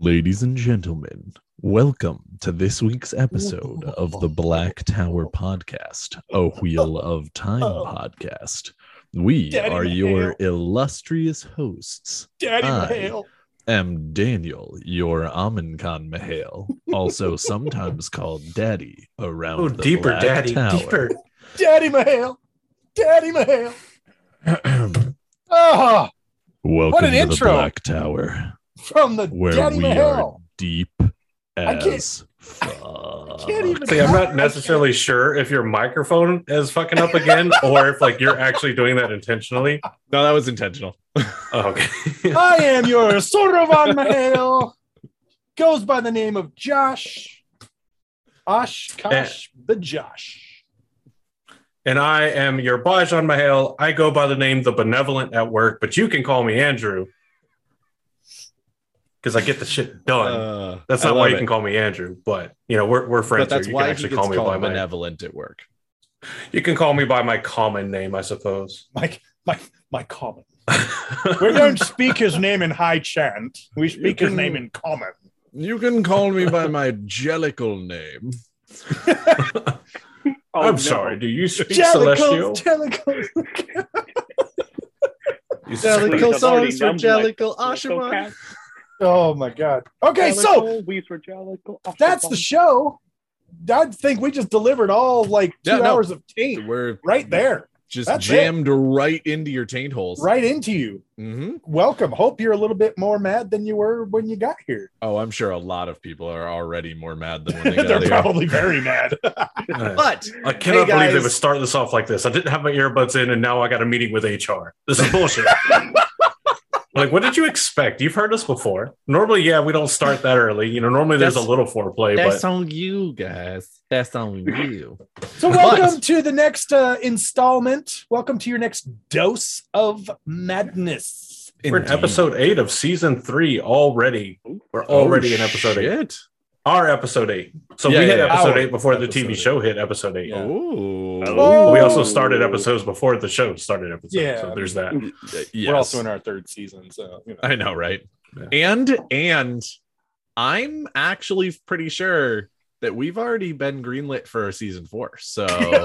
Ladies and gentlemen, welcome to this week's episode of the Black Tower Podcast, a Wheel of Time podcast. We are your illustrious hosts. Daddy Mahale. Am Daniel, your Amin Khan Mahale, also sometimes called Daddy around the deeper, Black Daddy, Tower. deeper. Daddy Mahale. Daddy Mahale. Oh, Welcome what an to intro. the Black Tower, from the where Daddy we are Mahale. deep can't- as fuck. Can't even. See, I'm not necessarily sure if your microphone is fucking up again or if like you're actually doing that intentionally. No, that was intentional. Oh, okay. I am your Sorovan Mahale. Goes by the name of Josh. Oshkosh, the Josh. And I am your Bajan Mahale. I go by the name The Benevolent at work, but you can call me Andrew because I get the shit done. That's not why you can call me Andrew, but you know we're friends. But that's here. You why can he actually gets call me by called my. benevolent at work. You can call me by my common name, I suppose. My common. We don't speak his name in high chant. We speak his name in common. You can call me by my jellicle name. I'm sorry. Do you speak Celestial? Jellicles. You Jellicle speak- songs for Jellicle Ashima. Oh my God. Okay, so that's the show. I think we just delivered all like 2 hours of tape We're right there, just That's jammed right into your taint holes. right into you. Mm-hmm. Welcome. Hope you're a little bit more mad than you were when you got here. Oh, I'm sure a lot of people are already more mad than when they got They're here. probably very mad. But I cannot Hey, believe they guys. would start this off like this. I didn't have my earbuds in, and now I got a meeting with HR. This is bullshit. Like, what did you expect? You've heard us before. Normally, yeah, we don't start that early. You know, normally there's a little foreplay, but on you guys. That's on you. So welcome to the next installment. Welcome to your next dose of madness. we're in episode 8 of season 3 already. We're already in episode 8. Shit. Our episode 8. So Yeah, we hit yeah, episode our 8 before the episode TV 8. show hit episode 8. Yeah. Oh. Oh. We also started episodes before the show started episodes. Yeah. So there's that. Yes. We're also in our 3rd season, so you know. I know, right? Yeah. And I'm actually pretty sure that we've already been greenlit for season 4. So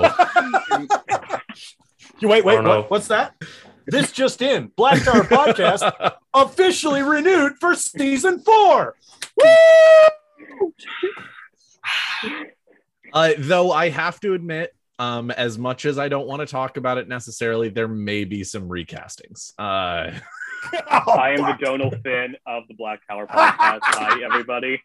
You wait, Oh, no. what's that? This just in. Black Tower Podcast officially renewed for season 4. Woo! though I have to admit, as much as I don't want to talk about it necessarily, there may be some recastings. I am the Donal Finn of the Black Tower Podcast. Hi, everybody.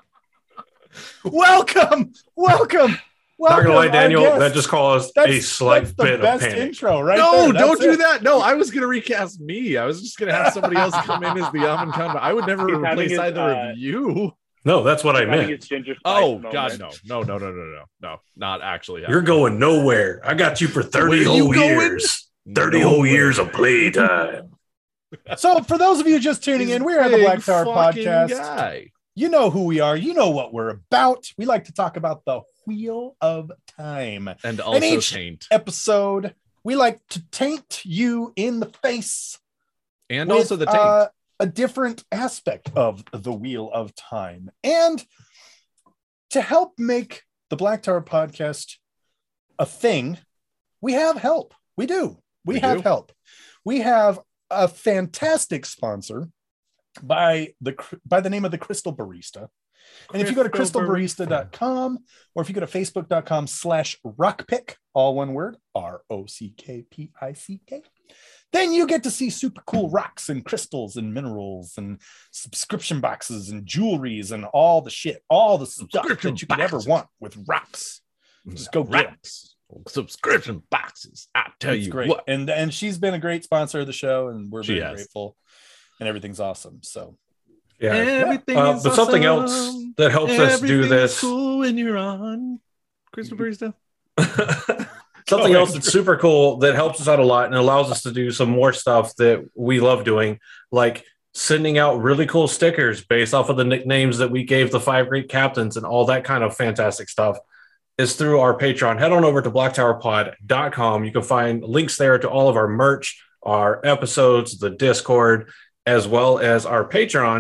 Welcome. Not gonna lie, Daniel, our guest. that just caused a slight that's the bit of best panic. intro, right? No, there. don't That's do it. that. No, I was gonna recast me. I was just gonna have somebody else come in as the Amin Khan. I would never He's having replace his, either of you. No, that's what I Having meant. his ginger spice Oh moment. God, no, not actually. You're going nowhere. I got you for 30 Where you whole going? years. 30 whole years of playtime. So, for those of you just tuning in, we're at the Black Tower Fucking Podcast. guy. You know who we are. You know what we're about. We like to talk about the Wheel of Time And also each- taint. episode. We like to taint you in the face And with, also the taint. a different aspect of the Wheel of Time. And to help make the Black Tower Podcast a thing, we have help. We do. We have do. help. We have a fantastic sponsor by the name of the Crystal Barista. And if you go to crystalbarista.com or if you go to facebook.com/rockpick, all one word, ROCKPICK, then you get to see super cool rocks and crystals and minerals and subscription boxes and jewelries and all the shit, all the stuff Subscription that you could ever boxes. want with rocks. Just go get 'em. Racks. Subscription boxes. I tell It's you great. what. And she's been a great sponsor of the show, and we're She very has. grateful. And everything's awesome. So Yeah. Everything is But something awesome. else that helps us do Everything is this. cool when you're on Crystal Barista. Something Go else ahead. that's super cool that helps us out a lot and allows us to do some more stuff that we love doing, like sending out really cool stickers based off of the nicknames that we gave the 5 great captains and all that kind of fantastic stuff, is through our Patreon. Head on over to blacktowerpod.com. You can find links there to all of our merch, our episodes, the Discord, as well as our Patreon.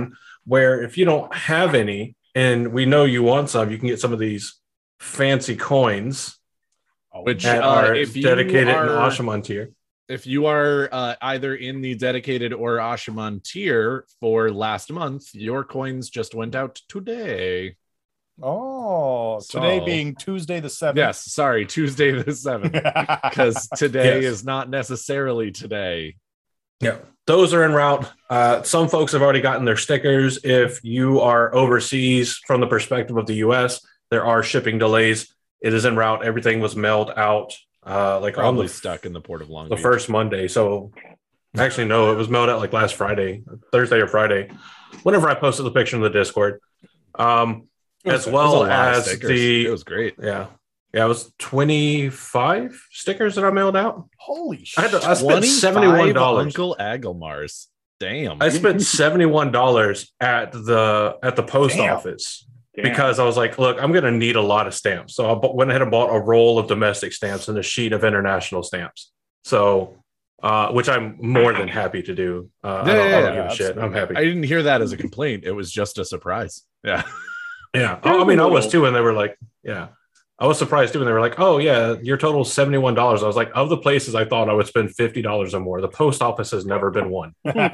where if you don't have any and we know you want some, you can get some of these fancy coins, Which at our if you dedicated and are- Ashaman tier. If you are either in the dedicated or Ashaman tier for last month, your coins just went out today. Oh, So- today being Tuesday the 7th. Yes, sorry, Tuesday the 7th. Because today is not necessarily today. Yeah, those are en route. Some folks have already gotten their stickers. If you are overseas from the perspective of the US, there are shipping delays. It is en route. Everything was mailed out like Probably on stuck in the Port of Long the Beach. first Monday. So actually, no, it was mailed out like last Friday, Thursday or Friday, whenever I posted the picture in the Discord. As It was a well lot of as stickers. the It was great. yeah, it was 25 stickers that I mailed out. Holy I shit. spent $71. Uncle Agelmars. Damn. I spent $71 at the post Damn. office Damn. because I was like, look, I'm going to need a lot of stamps. So I went ahead and bought a roll of domestic stamps and a sheet of international stamps. So, which I'm more than happy to do. I don't give a shit. I'm happy. I didn't hear that as a complaint. It was just a surprise. Yeah. Yeah. I mean, I was too. And they were like, yeah, I was surprised too. And they were like, oh, yeah, your total is $71. I was like, of the places I thought I would spend $50 or more, the post office has never been one.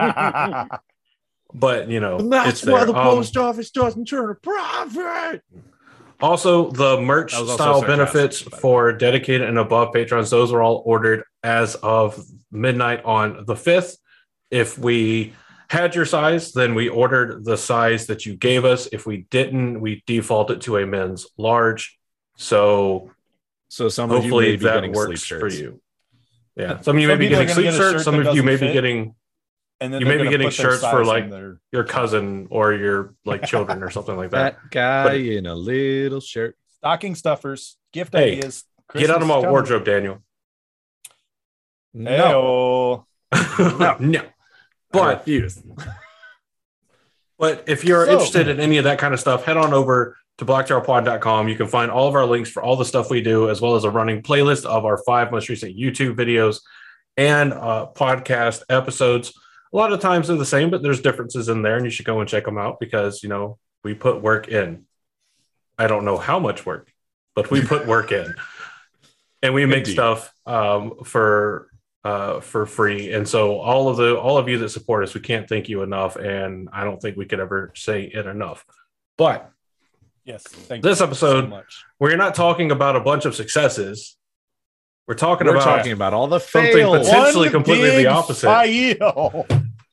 But, you know, it's there. office doesn't turn a profit. Also, the merch That was also style sarcastic, benefits by the way. for dedicated and above patrons, those were all ordered as of midnight on the 5th. If we had your size, then we ordered the size that you gave us. If we didn't, we defaulted to a men's large. So So some of you hopefully may be that getting sleep works for shirts. you. Yeah. Some of you may Some be people are getting gonna sleep get a shirts. shirt Some that of you may doesn't be fit. getting And then You they're may be gonna getting put their shirts for, size like, in their your cousin or your like children or something like that. That guy But- in a little shirt. stocking stuffers, gift Hey, ideas. Get out of Christmas my is coming. wardrobe, Daniel. No, Heyo. No. I But refuse. But if you're So- interested in any of that kind of stuff, head on over to blacktowerpod.com. You can find all of our links for all the stuff we do, as well as a running playlist of our 5 most recent YouTube videos and podcast episodes. A lot of times they're the same, but there's differences in there, and you should go and check them out because, you know, we put work in. I don't know how much work, but we put work in. And we make Indeed. stuff for free. And so all of you that support us, we can't thank you enough. And I don't think we could ever say it enough. But Yes, thank This you episode- so much. we're not talking about a bunch of successes. We're talking We're about talking about all the something fails. potentially One completely the big opposite. fail.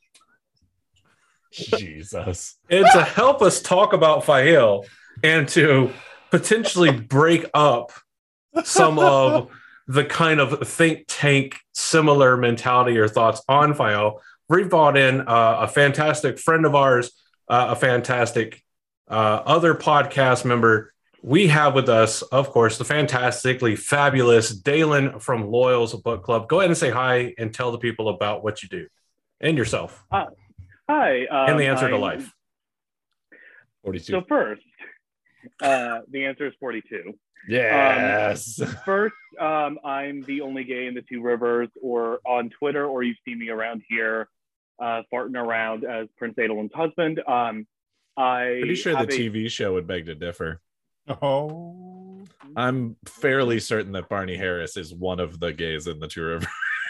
Jesus. and to help us talk about Fael and to potentially break up some of the kind of think tank similar mentality or thoughts on Fael, we brought in a fantastic friend of ours, a fantastic other podcast member. We have with us, of course, the fantastically fabulous Dalen from Loyal's Book Club. Go ahead and say hi and tell the people about what you do and yourself Hi. and the answer to I'm- life. 42. So first, the answer is 42. Yes. First, I'm the only gay in the Two Rivers, or on Twitter, or you've seen me around here farting around as Prince Adelin's husband. Pretty sure the have a- TV show would beg to differ. Oh. I'm fairly certain that Barney Harris is one of the gays in the Two Rivers.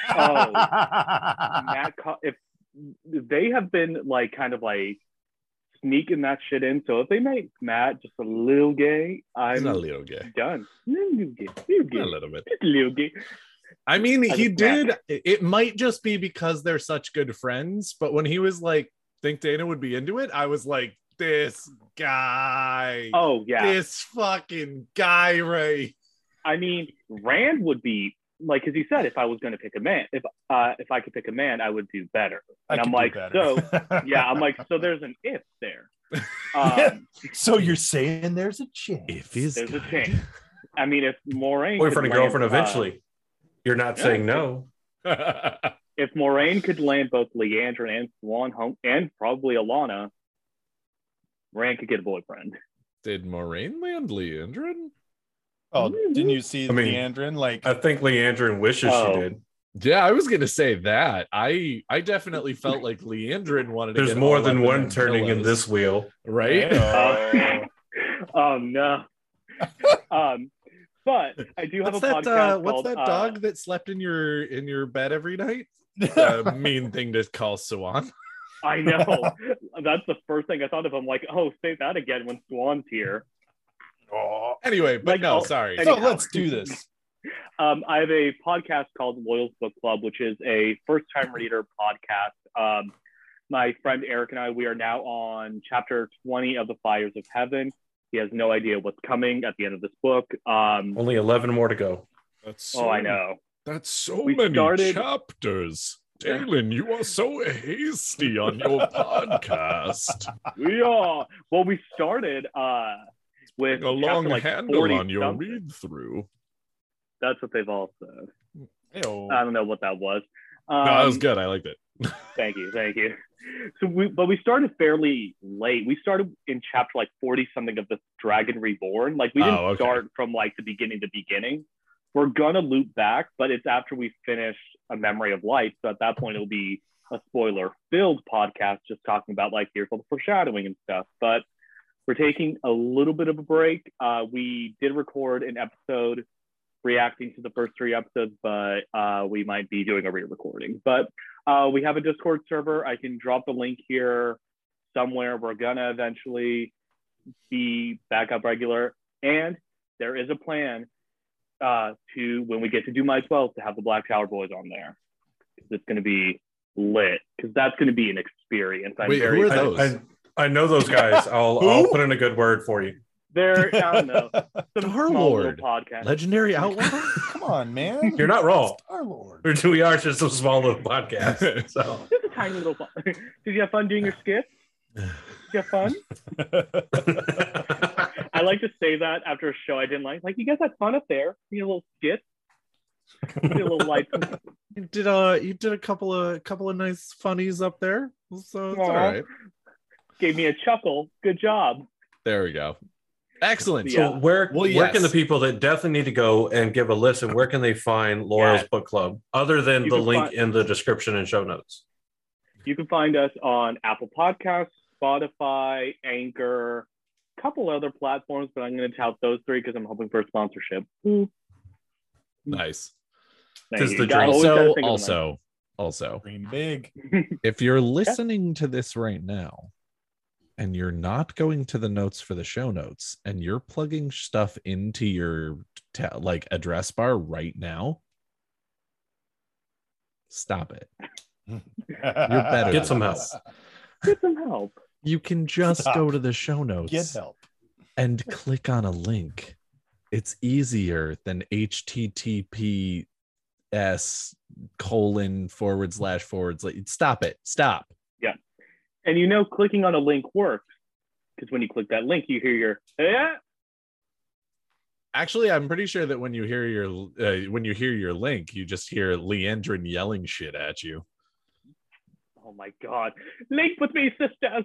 Matt, if they have been like kind of like sneaking that shit in, so if they make Matt just a little gay, He's I'm not a little gay. done. Little gay, little gay, A little bit. just a little gay. I mean, I he just did. It might just be because they're such good friends, but when he was like, think Dana would be into it, I was like, this guy. Oh yeah, This fucking guy, Ray. I mean, Rand would be like, because he said if I was going to pick a man, if I could pick a man, I would do better. And I'm like, so yeah, I'm like, so there's an if there. So you're saying there's a chance. If he's There's a good. chance. I mean, if Moraine Boyfriend and could girlfriend land, eventually. You're not yeah. saying no. if Moraine could land both Leandrin and Swan home, and probably Alana, Rand could get a boyfriend. Did Moraine land Leandrin? Oh, didn't you see I mean, Leandrin? Like, I think Leandrin wishes Oh. she did. Yeah, I was gonna say that. I definitely felt like Leandrin wanted to There's get more all than up one them turning in pillows, this wheel. right? Oh no. But I do have What's a that? podcast What's called, that dog that slept in your bed every night? Mean thing to call Swan. I know. That's the first thing I thought of. I'm like, oh, say that again when Swan's here. Oh. Anyway, but Like, no, oh, sorry. So anyhow. let's do this. I have a podcast called Loyal's Book Club, which is a first-time reader podcast. My friend Eric and I, we are now on chapter 20 of The Fires of Heaven. He has no idea what's coming at the end of this book. Only 11 more to go. I know. That's so We many started- chapters. Dalen, you are so hasty on your podcast. We are. Well, we started with A long chapter, like, handle 40 on your something. read through. That's what they've all said. Ew. I don't know what that was. No, that was good. I liked it. Thank you. So we started fairly late. We started in chapter like 40 something of the Dragon Reborn. Like we didn't start from like the beginning to beginning. We're gonna loop back, but it's after we finish A Memory of Light. So at that point it'll be a spoiler-filled podcast, just talking about like here's all the foreshadowing and stuff. But we're taking a little bit of a break. We did record an episode reacting to the first 3 episodes, but we might be doing a re-recording. But we have a Discord server. I can drop the link here somewhere. We're gonna eventually be back up regular. And there is a plan to, when we get to do my 12, to have the Black Tower Boys on there. It's gonna be lit, because that's gonna be an experience. Wait, who are those? I know those guys. I'll put in a good word for you. They're, I don't know, some small little Star-Lord, podcast. legendary outlaw. Come on, man. You're not wrong. Star-Lord. We are just a small little podcast. So Just a tiny little fun. Did you have fun doing your skit? Did you have fun? I like to say that after a show I didn't like. Like, you guys had fun up there. You did a little skit. You did a little light. You did a couple of nice funnies up there. So it's all right. Gave me a chuckle. Good job. There we go. Excellent. Yeah. So where can the people that definitely need to go and give a listen, where can they find Loyal's Book Club other than the link in the description and show notes? You can find us on Apple Podcasts, Spotify, Anchor, a couple other platforms, but I'm going to tout those 3 because I'm hoping for a sponsorship. Nice. Also, Dream big. if you're listening to this right now and you're not going to the notes for the show notes and you're plugging stuff into your like address bar right now, stop it. You're better. Get some help. Get some help. You can just go to the show notes. Get help. And click on a link. It's easier than https:// Stop it. Stop. Yeah. And clicking on a link works, because when you click that link, you hear your Actually, I'm pretty sure that when you hear your link, you just hear Leandrin yelling shit at you. Oh my god. Link with me, sisters.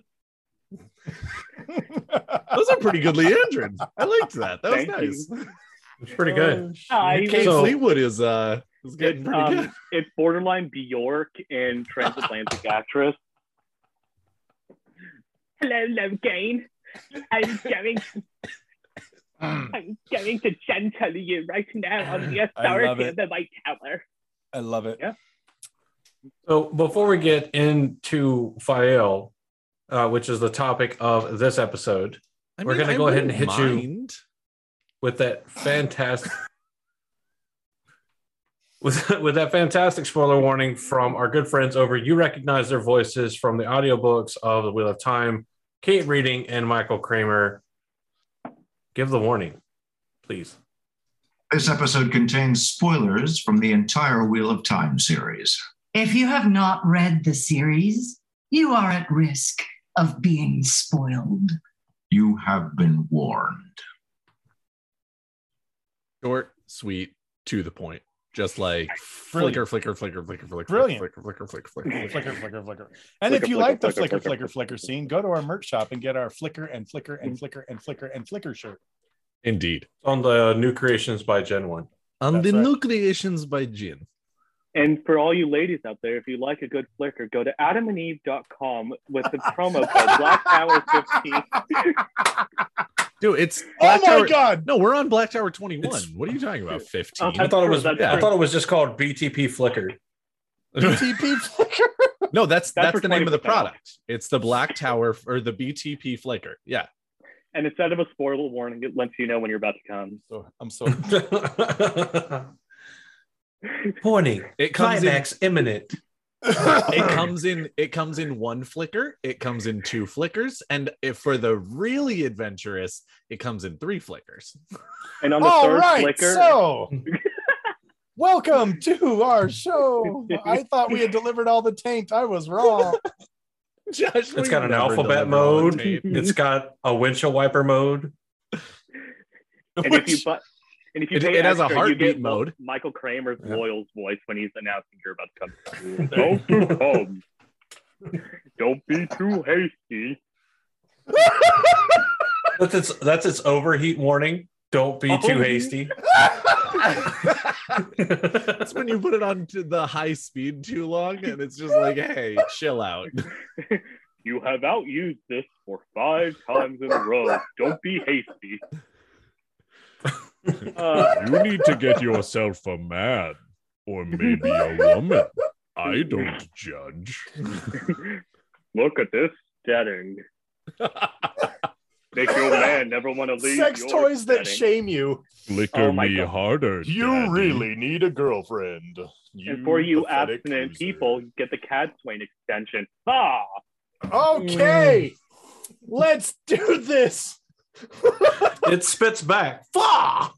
Those are pretty good Leandrins. I liked that. That was Thank nice. you. It's pretty good. Kate Fleetwood is getting pretty good. It's borderline Bjork and transatlantic actress. Hello, Logain. I'm going to gentle you right now on the authority of the White Tower. I love it. Yeah. So before we get into Fael, which is the topic of this episode, we're going to go ahead and hit you with that fantastic with that fantastic spoiler warning from our good friends over. You recognize their voices from the audiobooks of The Wheel of Time, Kate Reading and Michael Kramer. Give the warning, please. This episode contains spoilers from the entire Wheel of Time series. If you have not read the series, you are at risk of being spoiled. You have been warned. Short, sweet, to the point. Just like flicker, flicker, flicker, flicker, flicker, Brilliant. flicker, flicker, flicker, flicker, Flicker, flicker, flicker. And if you like the flicker scene, go to our merch shop and get our flicker and flicker and flicker and flicker and flicker shirt. Indeed. On the New Creations by Gen 1. On That's the right. New Creations by Jin. And for all you ladies out there, if you like a good flicker, go to adamandeve.com with the promo code Black Tower 15. Dude, it's Black Tower. My God! No, we're on Black Tower 21. What are you talking about? 15. I thought it was just called BTP Flicker. BTP Flicker. No, that's the name of the 20% product. It's the Black Tower or the BTP Flicker. Yeah. And instead of a spoiler warning, it lets you know when you're about to come. So I'm sorry. Warning. It comes Climax imminent. It comes in one flicker, it comes in 2 flickers, and if for the really adventurous, it comes in 3 flickers. And on the third flicker, so welcome to our show. I thought we had delivered all the taint. I was wrong. Josh, It's got an alphabet mode. It's got a windshield wiper mode. and if you pay it has a extra, heartbeat you get mode. Michael Kramer's Loyal's voice when he's announcing you're about to come. Don't come. Don't be too hasty. That's its overheat warning. Don't be too hasty. That's when you put it on to the high speed too long, and it's just like, hey, chill out. You have outused this for 5 times in a row. Don't be hasty. You need to get yourself a man, or maybe a woman. I don't judge. Look at this setting. Make your man never want to leave. Sex your toys that setting. shame you. Flicker my me God. harder. Daddy. need a girlfriend. And for you pathetic abstinent loser. people, get the Cat Swain extension. Ah! Okay, let's do this. It spits back. Oh,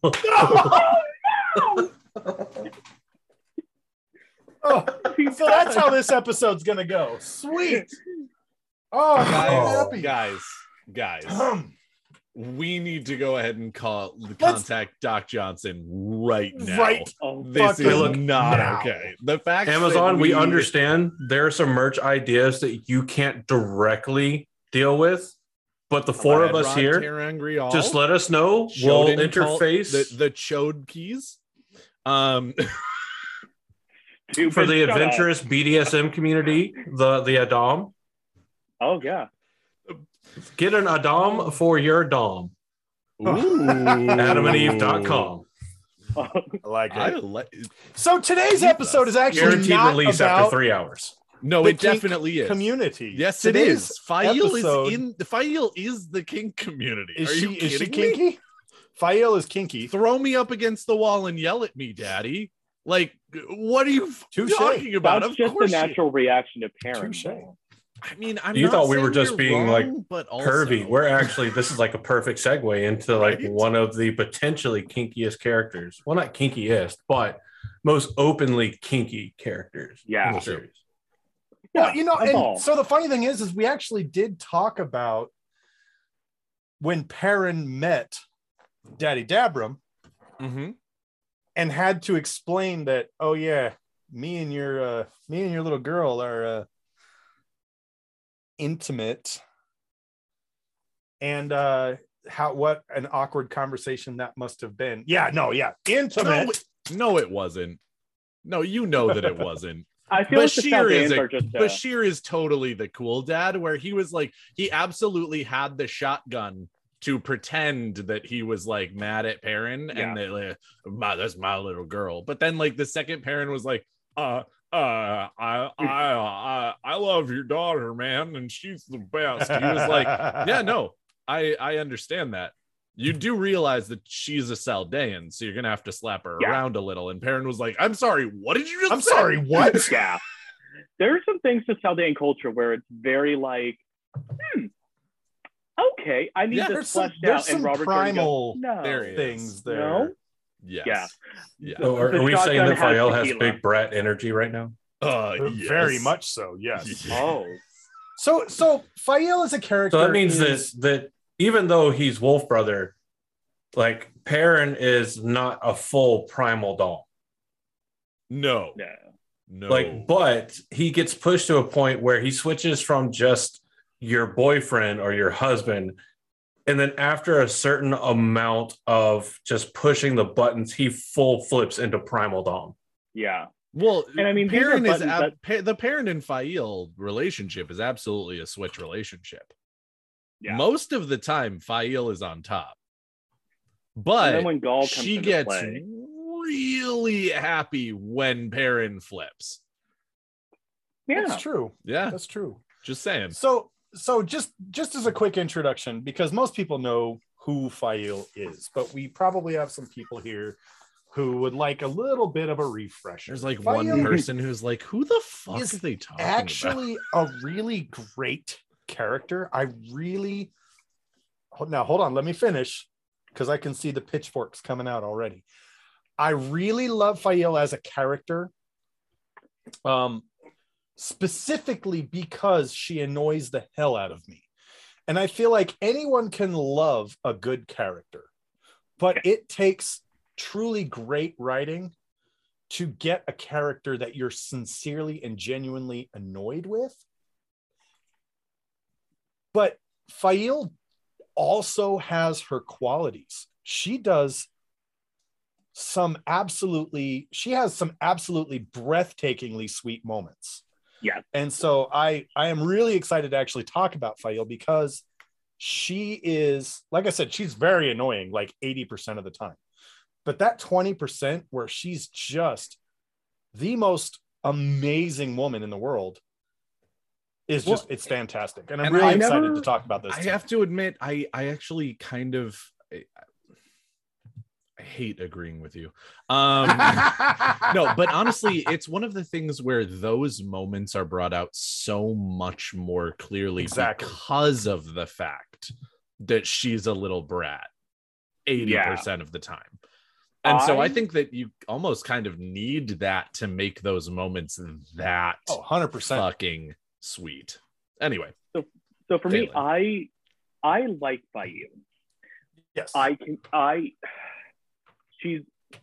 so that's how this episode's gonna go. Sweet. Oh, I'm happy. Guys, we need to go ahead and contact Doc Johnson right now. Right. Oh, This is fucking not now. okay. The fact Amazon, that we understand there are some merch ideas that you can't directly deal with, but the 4 of us here, just let us know. We'll interface the Chode keys. Stupid, for the shut up. adventurous BDSM community, the Adam. Oh, yeah. Get an Adam for your Dom. Ooh. AdamandEve.com. I like it. So today's episode is actually Guaranteed not release about after 3 hours. No, the it kink definitely is. community. Yes, it Today's is. Fail episode- is the kink community. Is Are she you is she kidding me? kinky? Fael is kinky. Throw me up against the wall and yell at me, Daddy. Like, what are you Touche. talking about? That's Of just the course, natural reaction of parents. Touche. I mean, I'm You not thought we saying were just you're being, wrong, like, but also, Curvy. We're actually, this is like a perfect segue into like Right? one of the potentially kinkiest characters. Well, not kinkiest, but most openly kinky characters Yeah. in the series. Well, you know, that's all. and so the funny thing is we actually did talk about when Perrin met Daddy Dabram Mhm. and had to explain that, oh yeah, me and your little girl are intimate, and what an awkward conversation that must have been. Intimate. No, it wasn't. No, you know that it wasn't. I feel like the Bashir Chaldeans are just Bashir is totally the cool dad, where he was like, he absolutely had the shotgun to pretend that he was like mad at Perrin and that like, that's my little girl. But then like the second Perrin was like, I love your daughter, man, and she's the best. He was like, yeah, no, I understand that. You do realize that she's a Saldean, so you're gonna have to slap her around a little. And Perrin was like, I'm sorry, what did you just say? Sorry, what? Yeah. There are some things to Chaldean culture where it's very like, okay, I need this fleshed out. And Robert primal no. things there. No? Yes. Yeah. So are we saying that Fael has big brat energy right now? Yes. Very much so, yes. Oh. So Fael is a character. So that means that even though he's Wolf Brother, like Perrin is not a full primal doll. No. Like, but he gets pushed to a point where he switches from just your boyfriend or your husband, and then after a certain amount of just pushing the buttons, he full flips into primal dom. Yeah. Well, and I mean, Perrin is the Perrin and Faile relationship is absolutely a switch relationship. Yeah. Most of the time, Faile is on top, but when Gaul comes she gets play, really happy when Perrin flips. Yeah, that's true. Yeah, that's true. Just saying. So just as a quick introduction, because most people know who Faile is, but we probably have some people here who would like a little bit of a refresher. There's like Faile, one person who's like, who the fuck are they talking actually about? A really great character. Now hold on, let me finish, because I can see the pitchforks coming out already. I really love Faile as a character. Specifically because she annoys the hell out of me. And I feel like anyone can love a good character, but it takes truly great writing to get a character that you're sincerely and genuinely annoyed with. But Faile also has her qualities. She has some absolutely breathtakingly sweet moments. Yeah. And so I am really excited to actually talk about Faile, because she is, like I said, she's very annoying like 80% of the time. But that 20% where she's just the most amazing woman in the world is just, it's fantastic. And I'm really excited to talk about this. I have to admit, I actually kind of, I hate agreeing with you. No, but honestly, it's one of the things where those moments are brought out so much more clearly because of the fact that she's a little brat 80% of the time. And so I think that you almost kind of need that to make those moments that 100% fucking sweet. Anyway. So for me, I like Faile. Yes. She's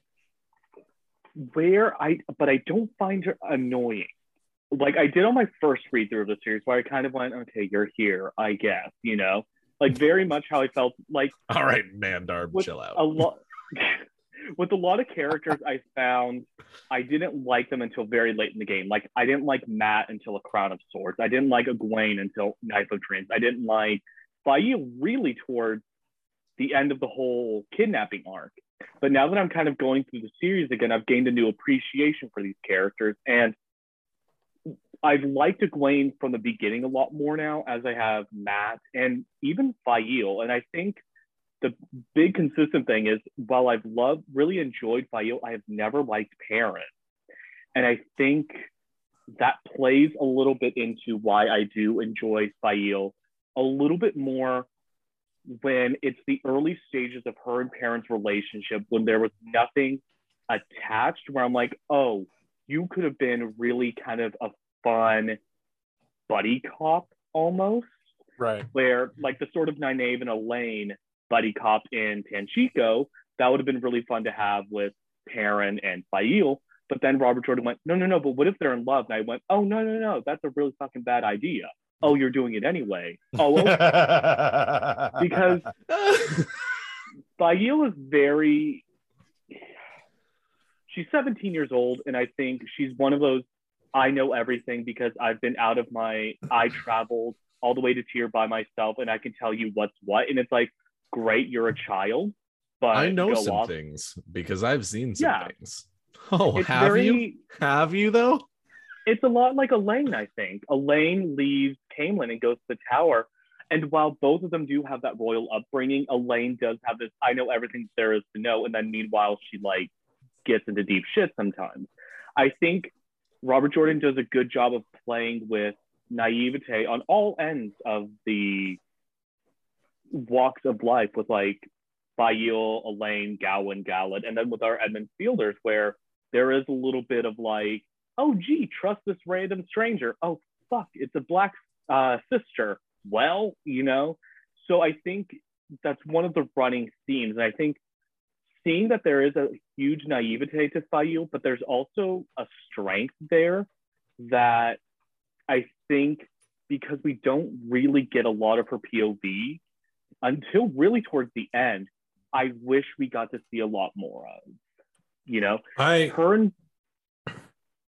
but I don't find her annoying. Like I did on my first read through of the series, where I kind of went, okay, you're here, I guess, like very much how I felt like. All right, Mandarb, chill out. With a lot of characters, I found I didn't like them until very late in the game. Like I didn't like Mat until A Crown of Swords. I didn't like Egwene until Knife of Dreams. I didn't like Faile really towards the end of the whole kidnapping arc. But now that I'm kind of going through the series again, I've gained a new appreciation for these characters. And I've liked Egwene from the beginning a lot more now, as I have Mat and even Faile. And I think the big consistent thing is, while I've really enjoyed Faile, I have never liked Perrin. And I think that plays a little bit into why I do enjoy Faile a little bit more when it's the early stages of her and Perrin's relationship, when there was nothing attached, where I'm like, oh, you could have been really kind of a fun buddy cop almost. Right. Where like the sort of Nynaeve and Elaine buddy cop in Tanchico, that would have been really fun to have with Perrin and Faile. But then Robert Jordan went, no, but what if they're in love? And I went, oh, no, that's a really fucking bad idea. Oh, you're doing it anyway. Oh, okay. Because Faile is she's 17 years old, and I think she's one of those, I know everything because I've been I traveled all the way to Tyr by myself, and I can tell you what's what. And it's like, great, you're a child, but I know some things because I've seen some things. Oh, it's you? Have you though? It's a lot like Elaine, I think. Elaine leaves Caemlyn and goes to the Tower. And while both of them do have that royal upbringing, Elaine does have this, I know everything there is to know. And then meanwhile, she like gets into deep shit sometimes. I think Robert Jordan does a good job of playing with naivete on all ends of the walks of life, with like Faile, Elaine, Gawain, Galad, and then with our Edmund Fielders, where there is a little bit of like, oh, gee, trust this random stranger. Oh, fuck, it's a black sister. Well, So I think that's one of the running themes. And I think seeing that there is a huge naivete to Faile, but there's also a strength there that I think, because we don't really get a lot of her POV until really towards the end, I wish we got to see a lot more of.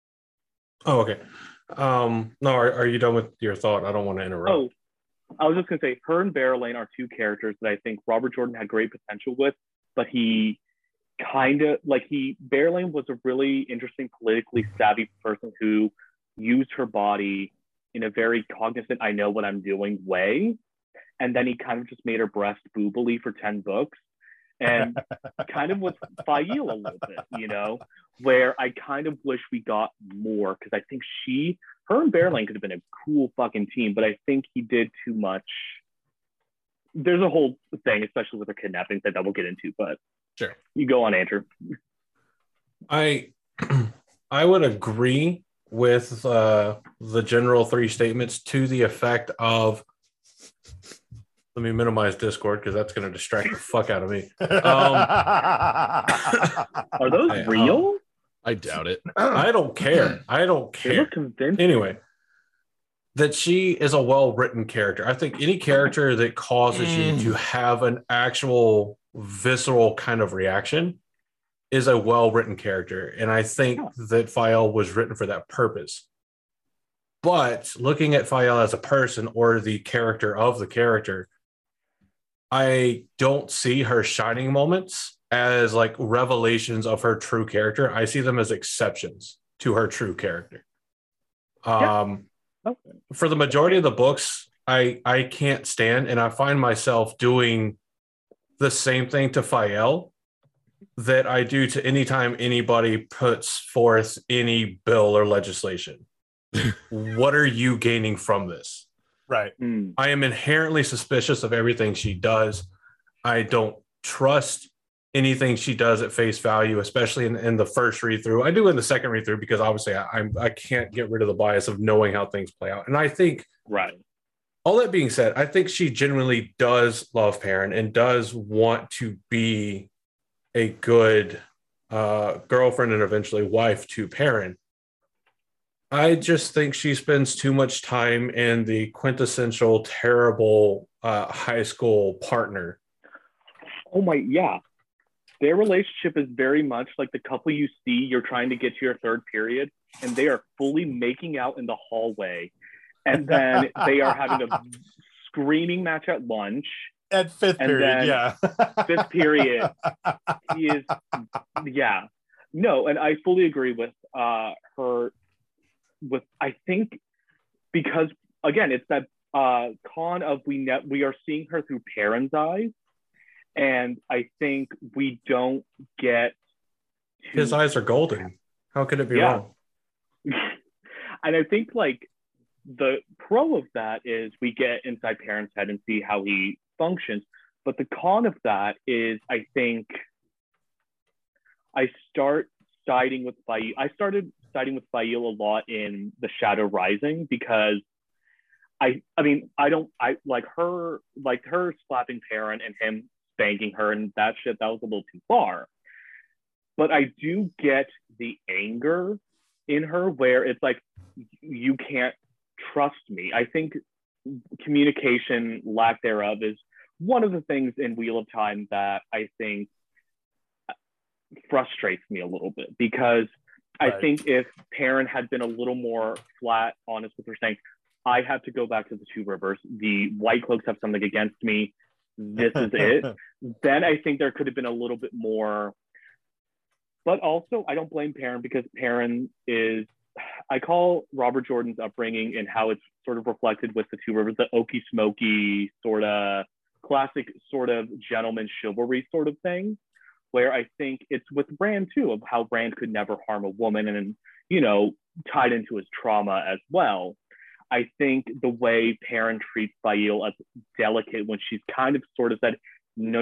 Oh, okay. No, are you done with your thought? I don't want to interrupt. Oh, I was just gonna say, her and Barrelane are two characters that I think Robert Jordan had great potential with, but he Barrelane was a really interesting, politically savvy person who used her body in a very cognizant, I know what I'm doing way. And then he kind of just made her breast boobily for 10 books. And kind of with Faile a little bit, where I kind of wish we got more, because I think her and Barrelane could have been a cool fucking team, but I think he did too much. There's a whole thing, especially with the kidnappings, that we'll get into, but sure. You go on, Andrew. I would agree with the general three statements to the effect of, let me minimize Discord because that's going to distract the fuck out of me. Are those real? I doubt it. I don't care. They look convincing. Anyway, that she is a well-written character. I think any character that causes you to have an actual visceral kind of reaction is a well-written character. And I think that Faile was written for that purpose. But looking at Faile as a person or the character of the character, I don't see her shining moments as like revelations of her true character. I see them as exceptions to her true character. For the majority of the books, I can't stand, and I find myself doing the same thing to Faile that I do to any time anybody puts forth any bill or legislation. What are you gaining from this? Right. I am inherently suspicious of everything she does. I don't trust anything she does at face value, especially in the first read through. I do in the second read through because obviously I can't get rid of the bias of knowing how things play out. And I think, right. All that being said, I think she genuinely does love Perrin and does want to be a good girlfriend and eventually wife to Perrin. I just think she spends too much time in the quintessential terrible high school partner. Oh my, yeah. Their relationship is very much like the couple you see, you're trying to get to your third period, and they are fully making out in the hallway. And then they are having a screaming match at lunch. At fifth period, yeah. Fifth period, he is, yeah. No, and I fully agree with her. I think because again, it's that con of we are seeing her through Perrin's eyes, and I think we don't get his eyes are golden. How could it be wrong? And I think like the pro of that is we get inside Perrin's head and see how he functions, but the con of that is I think I started siding with Faile a lot in The Shadow Rising because I like her slapping Perrin and him spanking her and that shit, that was a little too far. But I do get the anger in her where it's like, you can't trust me. I think communication, lack thereof, is one of the things in Wheel of Time that I think frustrates me a little bit because I think if Perrin had been a little more flat, honest with her saying, I have to go back to the Two Rivers, the White Cloaks have something against me, this is it, then I think there could have been a little bit more. But also, I don't blame Perrin because Perrin is, I call Robert Jordan's upbringing and how it's sort of reflected with the Two Rivers, the Okie Smoky sort of classic sort of gentleman chivalry sort of thing, where I think it's with Bran too, of how Bran could never harm a woman and, tied into his trauma as well. I think the way Perrin treats Faile as delicate when she's kind of sort of said, no,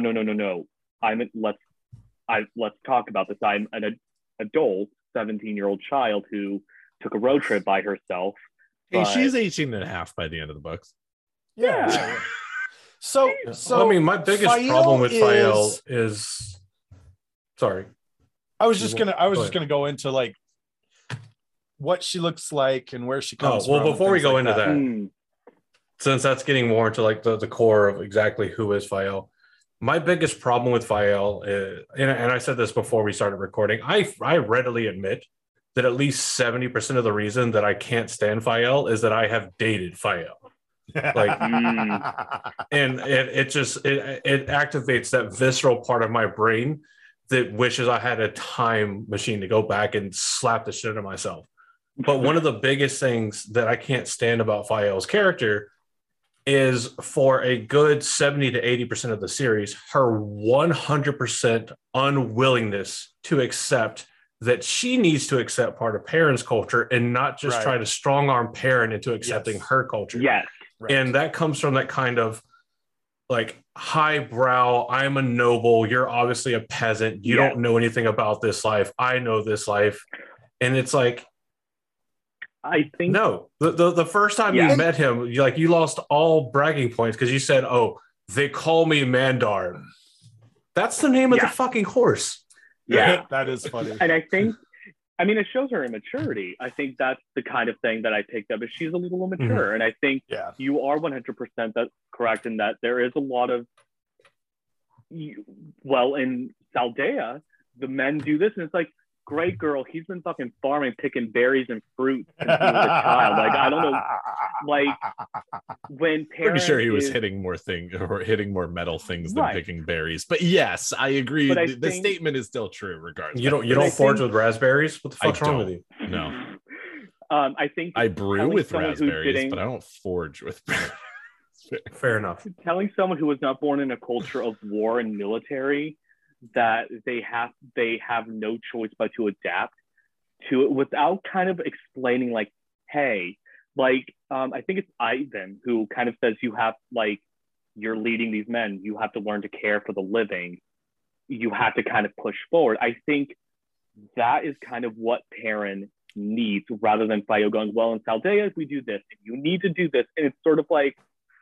let's talk about this. I'm an adult, 17-year-old child who took a road trip by herself. Hey, she's 18 and a half by the end of the books. Yeah. So I mean, my biggest problem with Faile is sorry. I was just gonna go into like what she looks like and where she comes from. Well, before we go into that, since that's getting more into like the core of exactly who is Faile, my biggest problem with Faile is, and I said this before we started recording, I readily admit that at least 70% of the reason that I can't stand Fael is that I have dated Fael. Like, and it activates that visceral part of my brain that wishes I had a time machine to go back and slap the shit out of myself. But one of the biggest things that I can't stand about Fael's character is, for a good 70 to 80% of the series, her 100% unwillingness to accept that she needs to accept part of Perrin's culture and not just try to strong arm Perrin into accepting her culture. Yes. Right. And that comes from that kind of like highbrow, I'm a noble, you're obviously a peasant, you don't know anything about this life, I know this life. And it's like, I think no, the first time you met him, you lost all bragging points because you said, "Oh, they call me Mandar." That's the name of the fucking horse. Yeah, that is funny. And I think, I mean, it shows her immaturity. I think that's the kind of thing that I picked up, is she's a little immature. And I think you are 100% that's correct in that there is a lot of, well, in Saldea, the men do this, and it's like, great girl, he's been fucking farming, picking berries and fruit since he was a child. Like, I don't know, like, when Perrin pretty sure he was hitting more metal things than picking berries. But yes, I agree. The statement is still true regardless. You don't forge with raspberries? What the fuck's wrong with you? No. I think I brew with raspberries, but I don't forge with berries. Fair enough. Telling someone who was not born in a culture of war and military that they have no choice but to adapt to it without kind of explaining, like, hey, like, I think it's Ivan who kind of says, you have, like, you're leading these men, you have to learn to care for the living, you have to kind of push forward. I think that is kind of what Perrin needs, rather than Fael going, well, in Saldea we do this and you need to do this, and it's sort of like,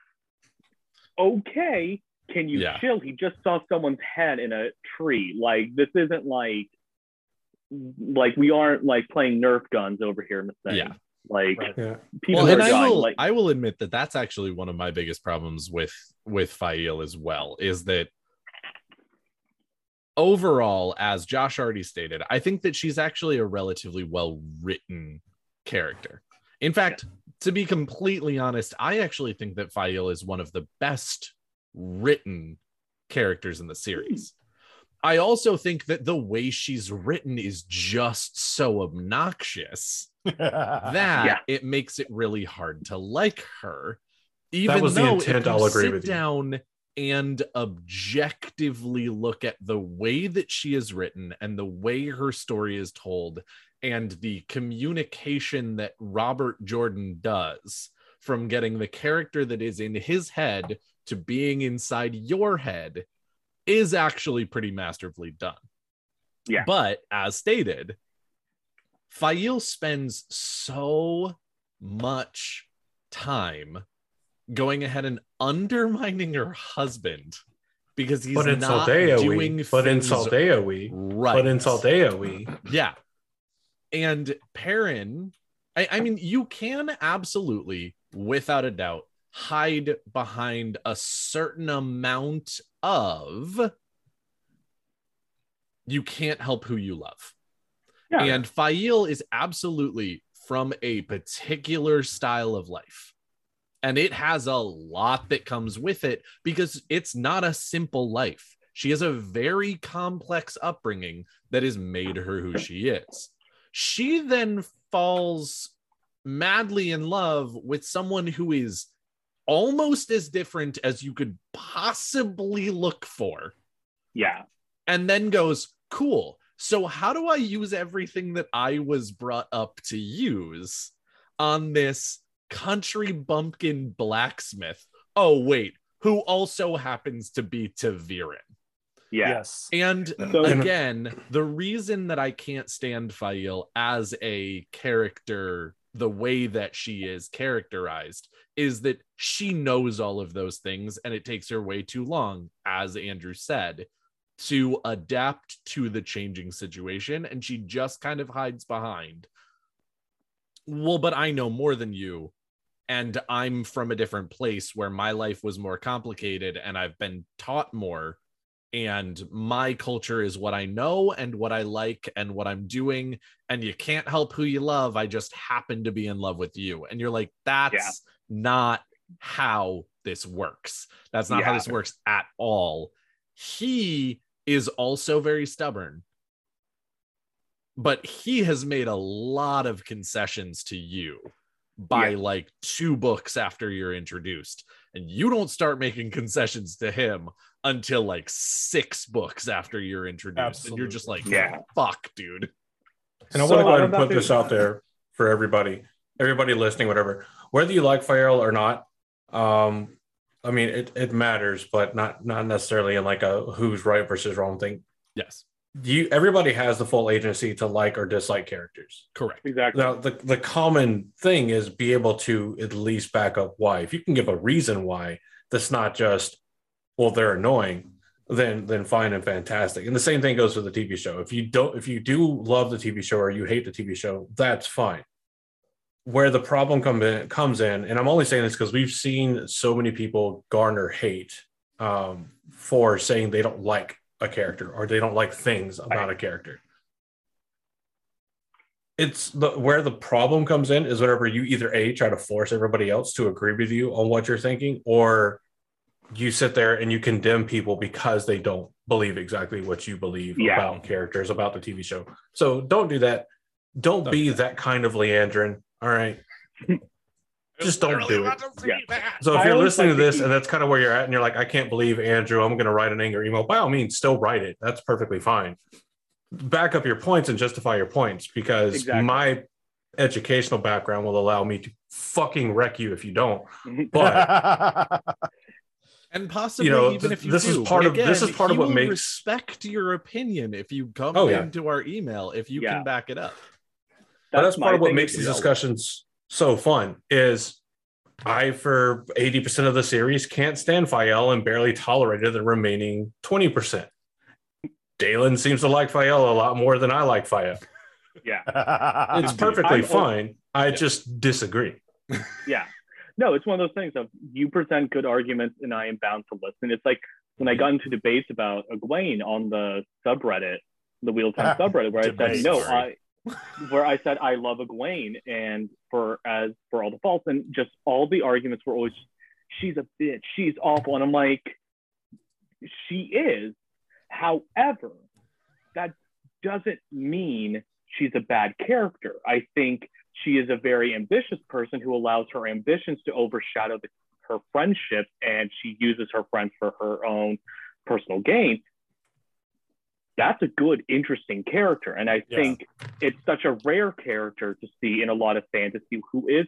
okay, can you chill? He just saw someone's head in a tree. Like, this isn't like we aren't like playing Nerf guns over here, Miss Thing. Yeah. Like, people are dying. I will admit that that's actually one of my biggest problems with Fael as well, is that overall, as Josh already stated, I think that she's actually a relatively well-written character. In fact, to be completely honest, I actually think that Fael is one of the best written characters in the series. I also think that the way she's written is just so obnoxious that it makes it really hard to like her. Even that was though the intent, I'll agree with you. Sit down and objectively look at the way that she is written and the way her story is told and the communication that Robert Jordan does, from getting the character that is in his head to being inside your head, is actually pretty masterfully done. Yeah. But as stated, Fael spends so much time going ahead and undermining her husband because he's not doing things right. But in Saldea, we. Yeah. And Perrin, I mean, you can absolutely, without a doubt, hide behind a certain amount of you can't help who you love. Yeah. And Fael is absolutely from a particular style of life. And it has a lot that comes with it because it's not a simple life. She has a very complex upbringing that has made her who she is. She then falls madly in love with someone who is almost as different as you could possibly look for. Yeah. And then goes, cool. So how do I use everything that I was brought up to use on this country bumpkin blacksmith? Oh, wait, who also happens to be ta'Veren. Yes. And again, the reason that I can't stand Fael as a character, the way that she is characterized, is that she knows all of those things and it takes her way too long, as Andrew said, to adapt to the changing situation. And she just kind of hides behind, well, but I know more than you. And I'm from a different place where my life was more complicated and I've been taught more. and my culture is what I know and what I like and what I'm doing, and you can't help who you love. I just happen to be in love with you. And you're like, that's not how this works. That's not how this works at all. He is also very stubborn, but he has made a lot of concessions to you by like 2 books after you're introduced, and you don't start making concessions to him until like 6 books after you're introduced. Absolutely. And you're just like, fuck, dude. And I want to go ahead and put this out there for everybody listening, whatever, whether you like Fael or not. I mean, it matters, but not necessarily in like a who's right versus wrong thing. Yes. Everybody has the full agency to like or dislike characters. Correct. Exactly. Now, the common thing is be able to at least back up why. If you can give a reason why, that's not just, well, they're annoying, then fine and fantastic. And the same thing goes for the TV show. If you do love the TV show or you hate the TV show, that's fine. Where the problem comes in, and I'm only saying this because we've seen so many people garner hate for saying they don't like a character or they don't like things about a character. It's where the problem comes in is whenever you either try to force everybody else to agree with you on what you're thinking, or you sit there and you condemn people because they don't believe exactly what you believe about characters, about the TV show. So don't do that. Don't be that kind of Leandrin. All right. Just don't do it. So if you're listening to this and that's kind of where you're at and you're like, I can't believe Andrew, I'm going to write an angry email, by all means, still write it. That's perfectly fine. Back up your points and justify your points, because my educational background will allow me to fucking wreck you if you don't. But and possibly even if you this do. This is part of what makes respect your opinion if you come into our email, if you can back it up. That's part of what makes these discussions so fun. Is I, for 80% of the series, can't stand Fael and barely tolerated the remaining 20%. Dalen seems to like Fael a lot more than I like Fael. Yeah. It's perfectly fine. I just disagree. Yeah. No, it's one of those things of you present good arguments and I am bound to listen. It's like when I got into debates about Egwene on the subreddit, the Wheel of Time subreddit, where I said I love Egwene and for all the faults, and just all the arguments were always, she's a bitch, she's awful. And I'm like, she is. However, that doesn't mean she's a bad character. I think she is a very ambitious person who allows her ambitions to overshadow her friendship, and she uses her friends for her own personal gain. That's a good, interesting character. And I think it's such a rare character to see in a lot of fantasy who is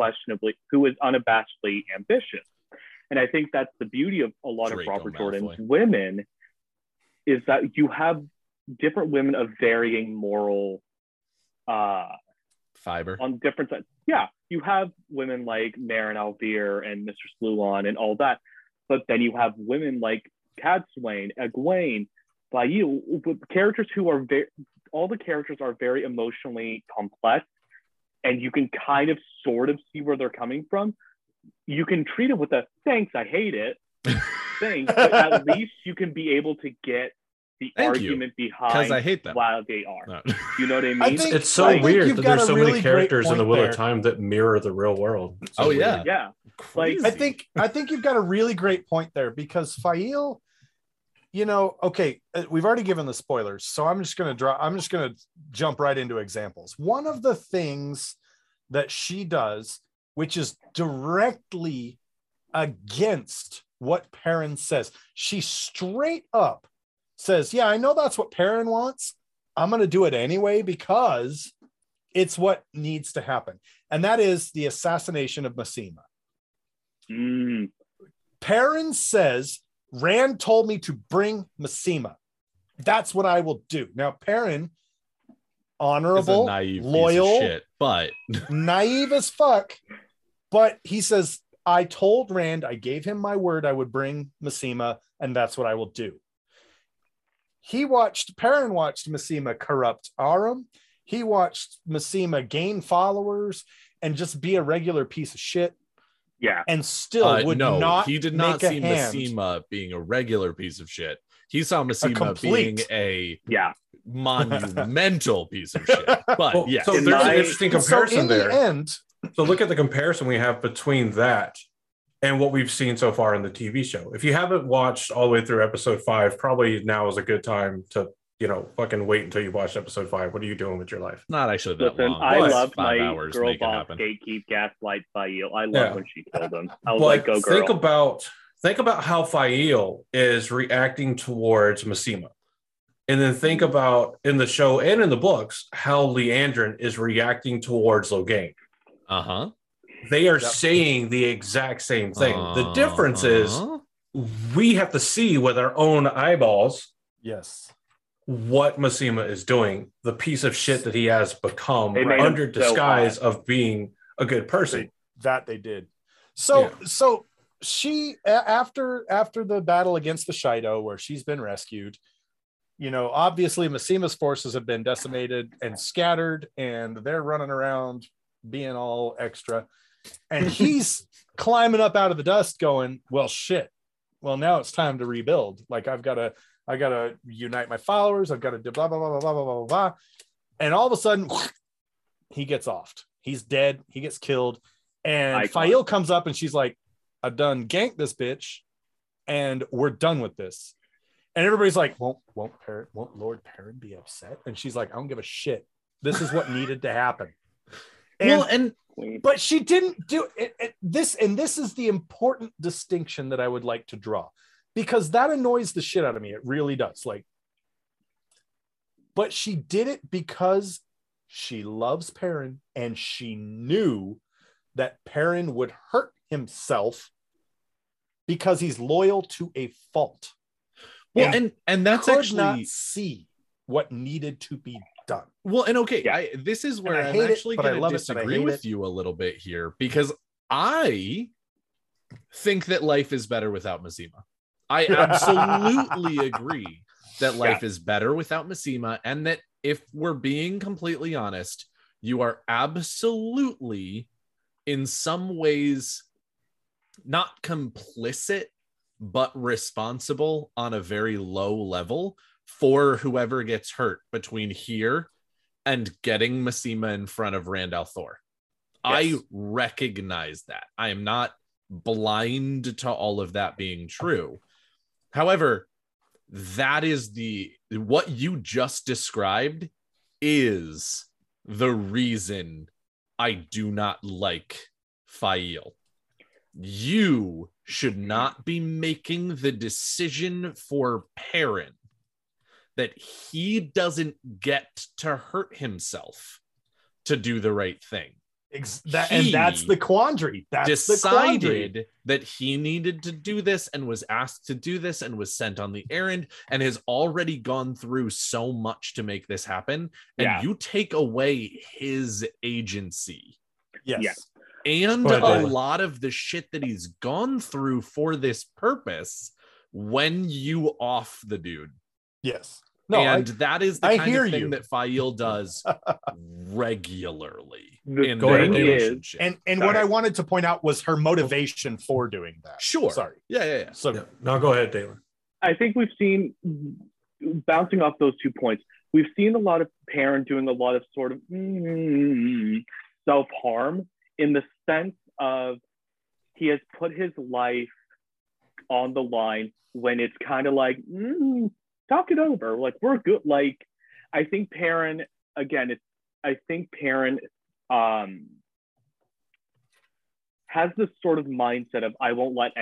unabashedly ambitious. And I think that's the beauty of a lot of Robert Jordan's women, is that you have different women of varying moral fiber on different sides. Yeah, you have women like Maren Alvear and Mr. Sluan and all that, but then you have women like Cadsuane, Egwene, Fael, characters who are all the characters are very emotionally complex, and you can kind of sort of see where they're coming from. You can treat it with a thanks, I hate it thing, but at least you can be able to get the argument behind I hate them. While they are. No. You know what I mean? It's so weird that there's so many characters in the Wheel of Time that mirror the real world. So yeah. Like, I think you've got a really great point there, because Fael, we've already given the spoilers, so I'm just going to jump right into examples. One of the things that she does, which is directly against what Perrin says, she straight up says, yeah, I know that's what Perrin wants. I'm going to do it anyway because it's what needs to happen. And that is the assassination of Masema. Perrin says, Rand told me to bring Masema. That's what I will do. Now, Perrin, honorable, loyal, shit, but naive as fuck. But he says, I told Rand, I gave him my word I would bring Masema, and that's what I will do. Perrin watched Masema corrupt Aram. He watched Masema gain followers and just be a regular piece of shit. Yeah. And still would not. He did not see Masema being a regular piece of shit. He saw Masima being a monumental piece of shit. But yeah, so there's an interesting comparison there. End, so look at the comparison we have between that and what we've seen so far in the TV show. If you haven't watched all the way through episode 5, probably now is a good time to, fucking wait until you watch episode 5. What are you doing with your life? Not actually that long. I loved 5 my hours girl make it boss happen. gatekeep gaslight Fail. I love when she killed him. I was like, go girl. Think about how Fail is reacting towards Masima. And then think about in the show and in the books how Liandrin is reacting towards Logain. Uh-huh. They are saying the exact same thing. The difference is we have to see with our own eyeballs what Masima is doing, the piece of shit that he has become under disguise of being a good person. They did. So she, after the battle against the Shido, where she's been rescued, obviously Masima's forces have been decimated and scattered, and they're running around being all extra. And he's climbing up out of the dust going, well, shit. Well, now it's time to rebuild. Like, I gotta unite my followers. I've got to do blah, blah, blah, blah, blah, blah, blah. And all of a sudden, he gets offed. He's dead. He gets killed. And Fail comes up and she's like, I done ganked this bitch and we're done with this. And everybody's like, won't Lord Perrin be upset? And she's like, I don't give a shit. This is what needed to happen. But she didn't do it. This is the important distinction that I would like to draw, because that annoys the shit out of me. It really does. But she did it because she loves Perrin, and she knew that Perrin would hurt himself because he's loyal to a fault. Well, and that's could actually not see what needed to be done. Well, and okay, this is where I'm actually going to disagree with you a little bit here, because I think that life is better without Masima. I absolutely agree that life is better without Masima, and that if we're being completely honest, you are absolutely in some ways not complicit, but responsible on a very low level for whoever gets hurt between here and getting Masima in front of Rand al'Thor. I recognize that. I am not blind to all of that being true. However, that is what you just described is the reason I do not like Fail. You should not be making the decision for Perrin that he doesn't get to hurt himself to do the right thing. And that's the quandary. Decided that he needed to do this and was asked to do this and was sent on the errand and has already gone through so much to make this happen. And you take away his agency. Yes. And a lot of the shit that he's gone through for this purpose when you off the dude. Yes. That is the kind of thing that Fail does regularly in their relationship. And what I wanted to point out was her motivation for doing that. Sure. Sorry. Yeah. So now go ahead, Taylor. I think we've seen, bouncing off those 2 points, we've seen a lot of Perrin doing a lot of sort of self-harm, in the sense of he has put his life on the line when it's kind of like, talk it over. Like, we're good. Like, I think Perrin, again, has this sort of mindset of, I will let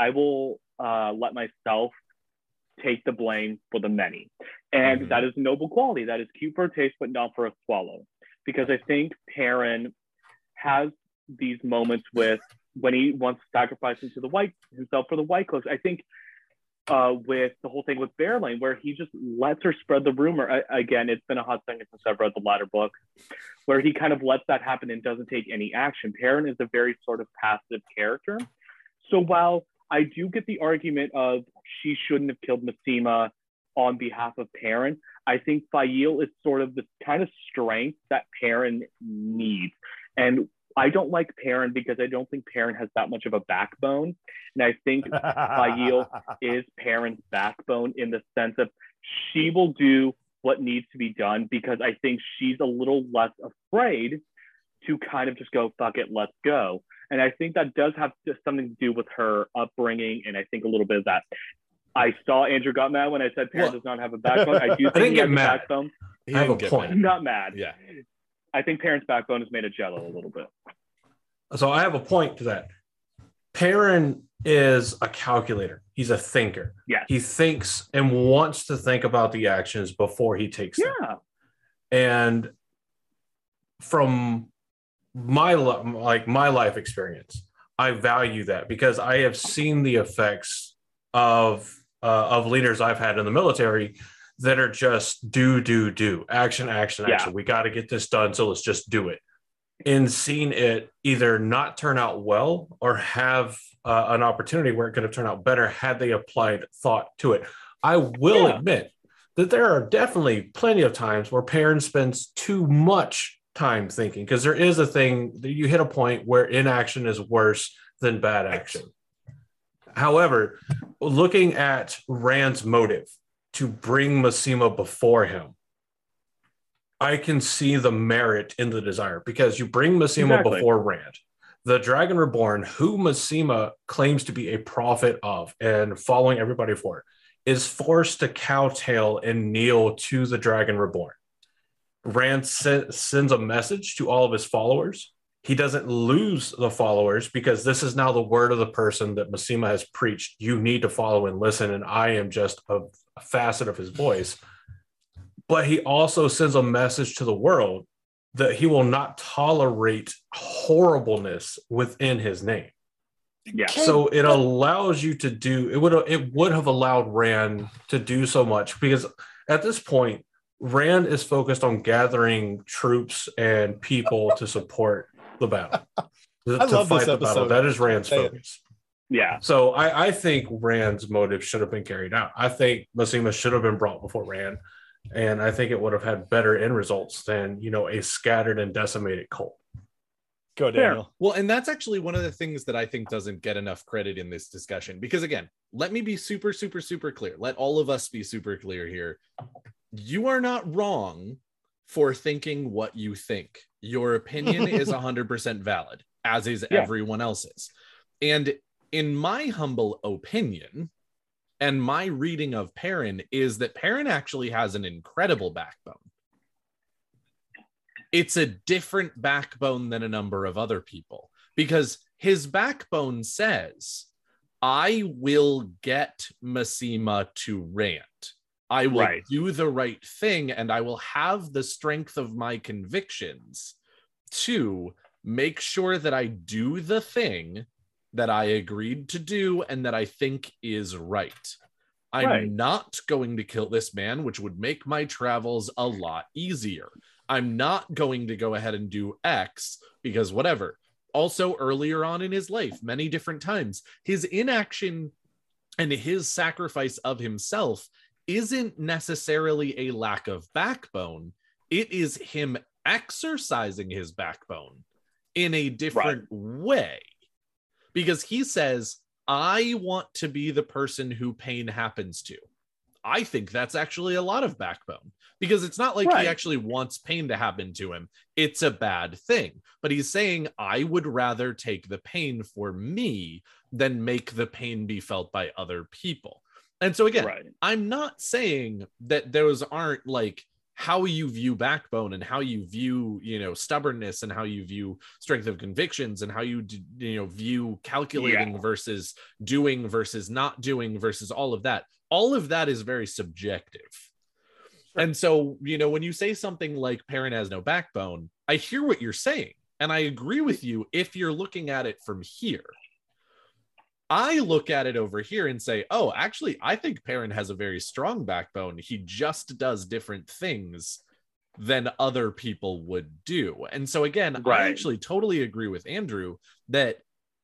myself take the blame for the many. And that is a noble quality. That is cute for a taste, but not for a swallow. Because I think Perrin has these moments with when he wants to sacrifice himself for the White Cloaks. I think with the whole thing with Berelain, where he just lets her spread the rumor. Again, it's been a hot second since I've read the latter book, where he kind of lets that happen and doesn't take any action. Perrin is a very sort of passive character. So while I do get the argument of she shouldn't have killed Masima on behalf of Perrin, I think Fail is sort of the kind of strength that Perrin needs. And I don't like Perrin because I don't think Perrin has that much of a backbone. And I think Faile is Perrin's backbone in the sense of she will do what needs to be done because I think she's a little less afraid to kind of just go, fuck it, let's go. And I think that does have something to do with her upbringing. And I think a little bit of that. I saw Andrew got mad when I said Perrin does not have a backbone. I do think I didn't get mad. Backbone. I have a point. I'm not mad. Yeah. I think Perrin's backbone is made of jello a little bit. So I have a point to that. Perrin is a calculator. He's a thinker. Yeah. He thinks and wants to think about the actions before he takes them. Yeah. And from my life experience, I value that because I have seen the effects of leaders I've had in the military that are just do, action. We got to get this done, so let's just do it. And seen it either not turn out well or have an opportunity where it could have turned out better had they applied thought to it. I will admit that there are definitely plenty of times where Perrin spends too much time thinking, because there is a thing that you hit a point where inaction is worse than bad action. However, looking at Rand's motive to bring Masema before him, I can see the merit in the desire, because you bring Masema before Rand, the Dragon Reborn, who Masema claims to be a prophet of and following everybody for, is forced to kowtow and kneel to the Dragon Reborn. Rand sends a message to all of his followers. He doesn't lose the followers because this is now the word of the person that Masema has preached. You need to follow and listen, and I am just a facet of his voice. But he also sends a message to the world that he will not tolerate horribleness within his name. Yeah. So it allows you to do, it would have allowed Rand to do so much, because at this point, Rand is focused on gathering troops and people to support the battle. I love this episode. That is Rand's focus. Yeah. So I think Rand's motive should have been carried out. I think Masema should have been brought before Rand. And I think it would have had better end results than, a scattered and decimated cult. Go, Daniel. Fair. Well, and that's actually one of the things that I think doesn't get enough credit in this discussion. Because again, let me be super, super, super clear. Let all of us be super clear here. You are not wrong for thinking what you think. Your opinion is 100% valid, as is everyone else's. And in my humble opinion, and my reading of Perrin is that Perrin actually has an incredible backbone. It's a different backbone than a number of other people, because his backbone says, I will get Masema to Rand. I will do the right thing, and I will have the strength of my convictions to make sure that I do the thing that I agreed to do and that I think is right. I'm not going to kill this man, which would make my travels a lot easier. I'm not going to go ahead and do X because whatever. Also, earlier on in his life, many different times, his inaction and his sacrifice of himself isn't necessarily a lack of backbone. It is him exercising his backbone in a different way. Because he says, I want to be the person who pain happens to. I think that's actually a lot of backbone, because it's not like he actually wants pain to happen to him. It's a bad thing. But he's saying, I would rather take the pain for me than make the pain be felt by other people. And so again, I'm not saying that those aren't like how you view backbone and how you view, stubbornness and how you view strength of convictions and how you, view calculating versus doing versus not doing versus all of that. All of that is very subjective. Sure. And so, when you say something like Perrin has no backbone, I hear what you're saying. And I agree with you if you're looking at it from here. I look at it over here and say, oh, actually, I think Perrin has a very strong backbone. He just does different things than other people would do. And so again, I actually totally agree with Andrew that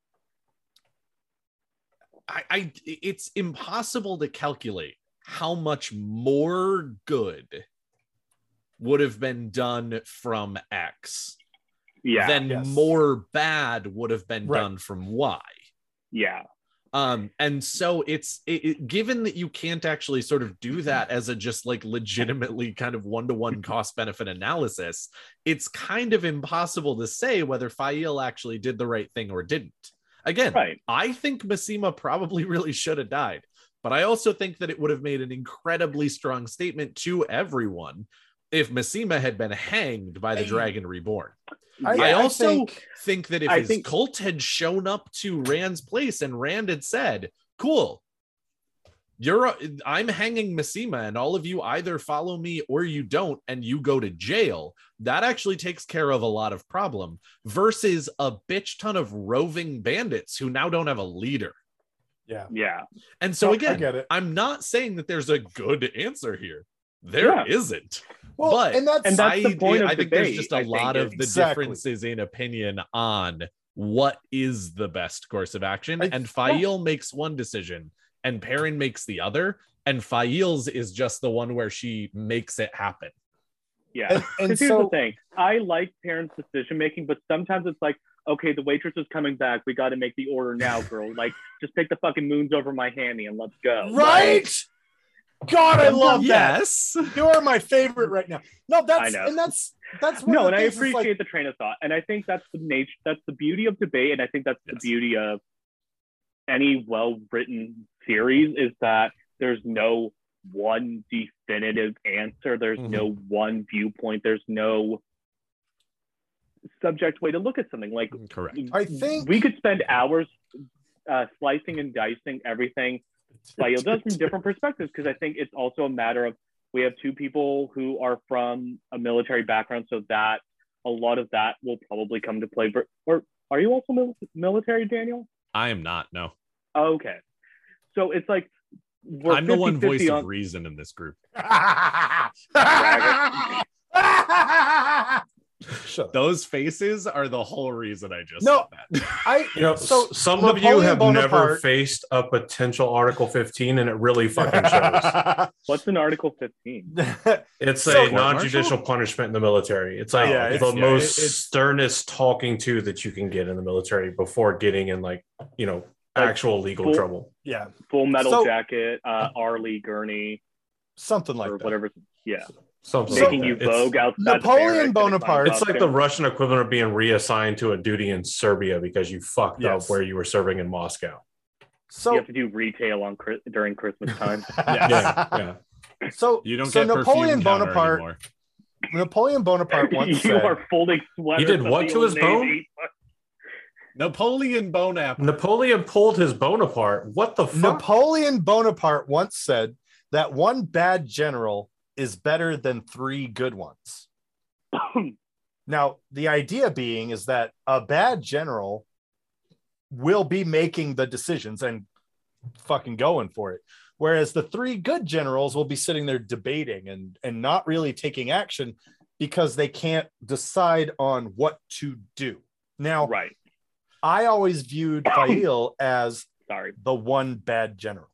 it's impossible to calculate how much more good would have been done from X then more bad would have been done from Y. Yeah. And so it's given that you can't actually sort of do that as a just like legitimately kind of one-to-one cost benefit analysis, it's kind of impossible to say whether Faile actually did the right thing or didn't. Again, I think Masema probably really should have died, but I also think that it would have made an incredibly strong statement to everyone if Masema had been hanged by the Dragon Reborn. I also think that if his cult had shown up to Rand's place and Rand had said, cool, I'm hanging Masema and all of you either follow me or you don't and you go to jail, that actually takes care of a lot of problem versus a bitch ton of roving bandits who now don't have a leader. Yeah. And so again, I'm not saying that there's a good answer here. There isn't. Well, but and that's the point of I think debate. there's just a lot of the differences in opinion on what is the best course of action. And Faile makes one decision and Perrin makes the other. And Faile's is just the one where she makes it happen. Yeah. And here's the thing. I like Perrin's decision making, but sometimes it's like, okay, the waitress is coming back. We got to make the order now, girl. Like, just take the fucking moons over my hammy and let's go. Right? God, I love that. Yes, you are my favorite right now. No, that's no, and I appreciate the train of thought, and I think that's the nature, that's the beauty of debate, and I think that's the beauty of any well-written series is that there's no one definitive answer. There's no one viewpoint. There's no subject way to look at something. Like, correct. I think we could spend hours slicing and dicing everything Faile does from different perspectives, because I think it's also a matter of we have two people who are from a military background, so that a lot of that will probably come to play. Or are you also military, Daniel? I am not. No. Okay, so it's like I'm the one voice of reason in this group. Those faces are the whole reason I just said that. So some of you have never faced a potential Article 15, and it really fucking shows. What's an Article 15? It's a non-judicial punishment in the military. It's like the most sternest talking to that you can get in the military before getting in actual legal trouble. Yeah. Full Metal Jacket, Arlie Gurney. Something like that. Whatever. Yeah. Something making like you vogue outside Napoleon Bonaparte. It's like the Russian equivalent of being reassigned to a duty in Serbia because you fucked up where you were serving in Moscow. So you have to do retail during Christmas time. Yeah. So you don't get Napoleon Bonaparte anymore. Napoleon Bonaparte once said, are folding sweaters. He did what to his bone? Napoleon Bonaparte. Napoleon pulled his bone apart. What the fuck? Napoleon Bonaparte once said that one bad general is better than 3 good ones. Now, the idea being is that a bad general will be making the decisions and fucking going for it. Whereas the 3 good generals will be sitting there debating and not really taking action because they can't decide on what to do. Now, I always viewed Faile as the one bad general.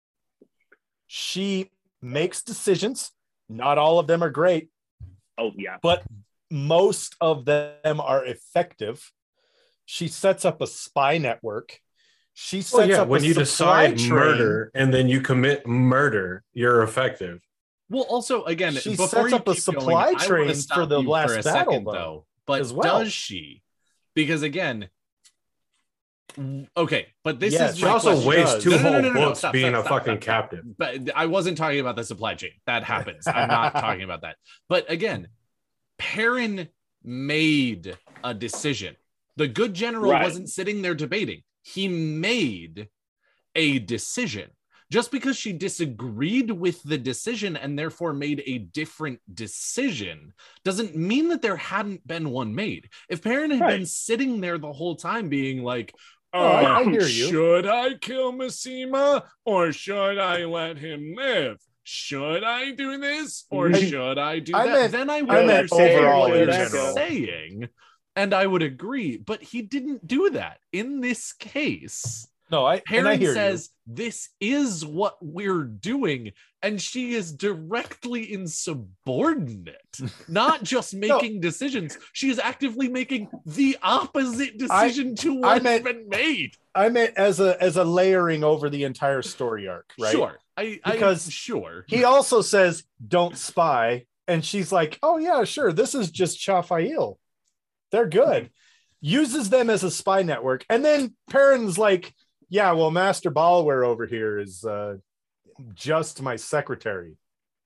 She makes decisions. Not all of them are great. Oh, yeah. But most of them are effective. She sets up a spy network. She sets up when a you decide train. murder and then you commit murder, you're effective. Well, also, again, she before sets up a supply train for the last battle, though. But does she? Because again, okay, but this is she also wastes 2 whole books stop, being a fucking captive. But I wasn't talking about the supply chain. That happens. I'm not talking about that. But again, Perrin made a decision. The good general wasn't sitting there debating. He made a decision. Just because she disagreed with the decision and therefore made a different decision doesn't mean that there hadn't been one made. If Perrin had been sitting there the whole time being like, I hear you. Should I kill Masema or should I let him live? Should I do this or should I do that? Then I would understand what you're saying, and I would agree. But he didn't do that in this case. No, I Perrin hear says this is what we're doing, and she is directly insubordinate, not just making decisions. She is actively making the opposite decision to what's been made. I meant as a layering over the entire story arc, right? Sure. Because sure. He also says, "Don't spy," and she's like, "Oh yeah, sure. This is just Shafail. They're good." Uses them as a spy network, and then Perrin's like, "Yeah, well, Master Balware over here is just my secretary."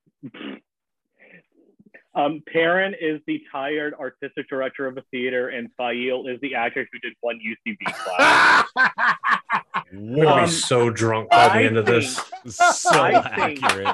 Perrin is the tired artistic director of a theater, and Fail is the actor who did one UCB class. I'm gonna be so drunk by the end of this. So accurate.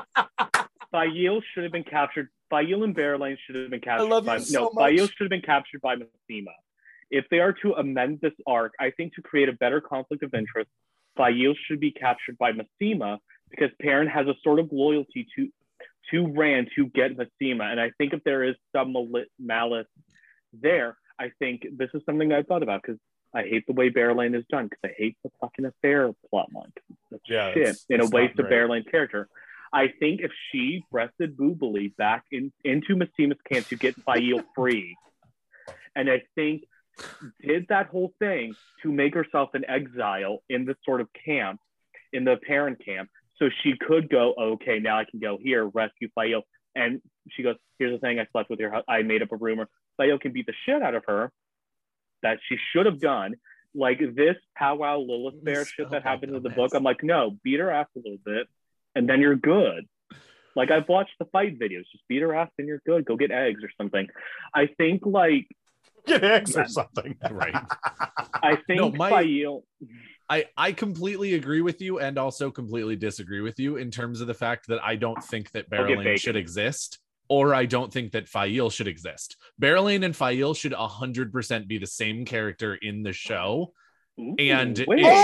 Fail should have been captured. Fail and Berelain should have been captured. Fail should have been captured by Masema. If they are to amend this arc, I think to create a better conflict of interest, Fail should be captured by Masema, because Perrin has a sort of loyalty to Rand to get Masema. And I think if there is some malice there, I think this is something I thought about, because I hate the way Berelain is done, because I hate the fucking affair plotline. It's a waste of Berelain's character. I think if she breasted Boobily back into Masema's camp to get Fail free, and I think did that whole thing to make herself an exile in this sort of camp, in the Perrin camp, so she could go, okay, now I can go here, rescue Fail. And she goes, here's the thing, I slept with her, I made up a rumor. Fail can beat the shit out of her, that she should have done. Like this powwow Lilith Fair shit that happened in the book, I'm like, no, beat her ass a little bit, and then you're good. Like, I've watched the fight videos, just beat her ass and you're good, go get eggs or something. I think, like, get eggs or something. Right. I think Fail... I completely agree with you, and also completely disagree with you in terms of the fact that I don't think that Berelain should exist, or I don't think that Fail should exist. Berelain and Fail should 100% be the same character in the show. Ooh, and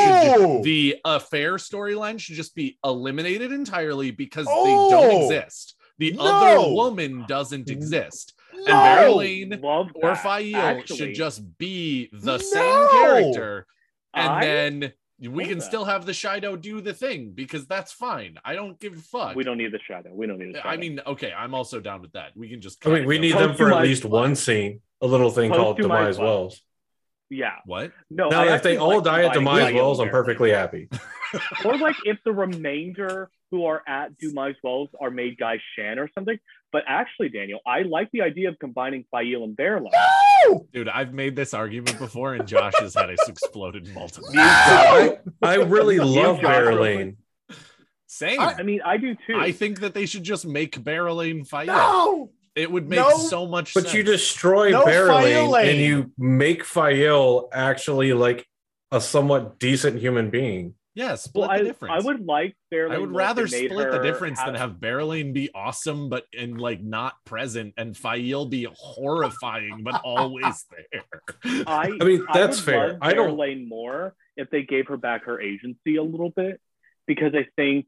the affair storyline should just be eliminated entirely, because they don't exist. The other woman doesn't exist. And Berelain or Fail should just be the same character. And then we can still have the Shido do the thing, because that's fine. I don't give a fuck. We don't need the Shadow. I mean, okay, I'm also down with that. We can just... I mean, we need them for at least one scene. A little thing called Demise Wells. Yeah. What? No, if they all die at Demise Wells, I'm perfectly happy. Or like if the remainder who are at Demise Wells are made Guy Shan or something. But actually, Daniel, I like the idea of combining Fail and Berelain. No! Dude, I've made this argument before, and Josh's head has exploded multiple times. I really love Berelain. Same. I mean, I do too. I think that they should just make Berelain Fail. No! It would make so much sense. But you destroy Berelain and you make Fail actually like a somewhat decent human being. Yeah, split the difference. I would like Berelain. I would rather split the difference than have Berelain be awesome but like not present, and Fail be horrifying but always there. I mean, that's fair. I don't Berelain more if they gave her back her agency a little bit, because I think,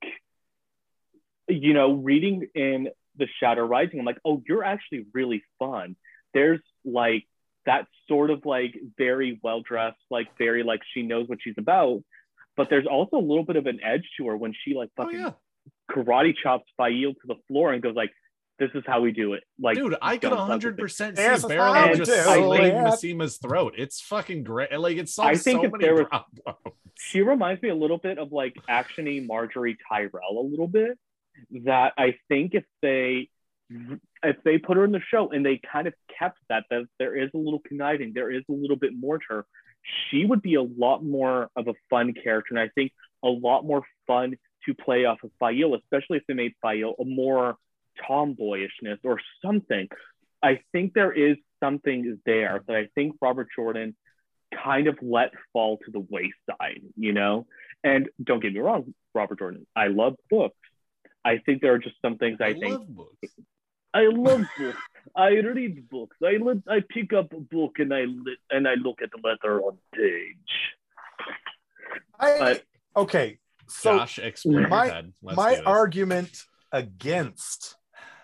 you know, reading in The Shadow Rising, I'm like, oh, you're actually really fun. There's like that sort of like very well dressed, like very like she knows what she's about. But there's also a little bit of an edge to her when she like fucking karate chops Fail to the floor and goes like, "This is how we do it." Like, dude, I could 100% see Berelain just slitting Masema's throat. It's fucking great. Like, it solves so many problems. She reminds me a little bit of like action-y Marjorie Tyrell a little bit. That I think if they put her in the show and they kind of kept that there is a little conniving, there is a little bit more to her, she would be a lot more of a fun character, and I think a lot more fun to play off of Fail, especially if they made Fail a more tomboyishness or something. I think there is something there that I think Robert Jordan kind of let fall to the wayside, you know? And don't get me wrong, Robert Jordan, I love books. I think there are just some things I think... love books. I love books. I read books. I pick up a book and I look at the letter on page. Okay, so Josh, explain my argument against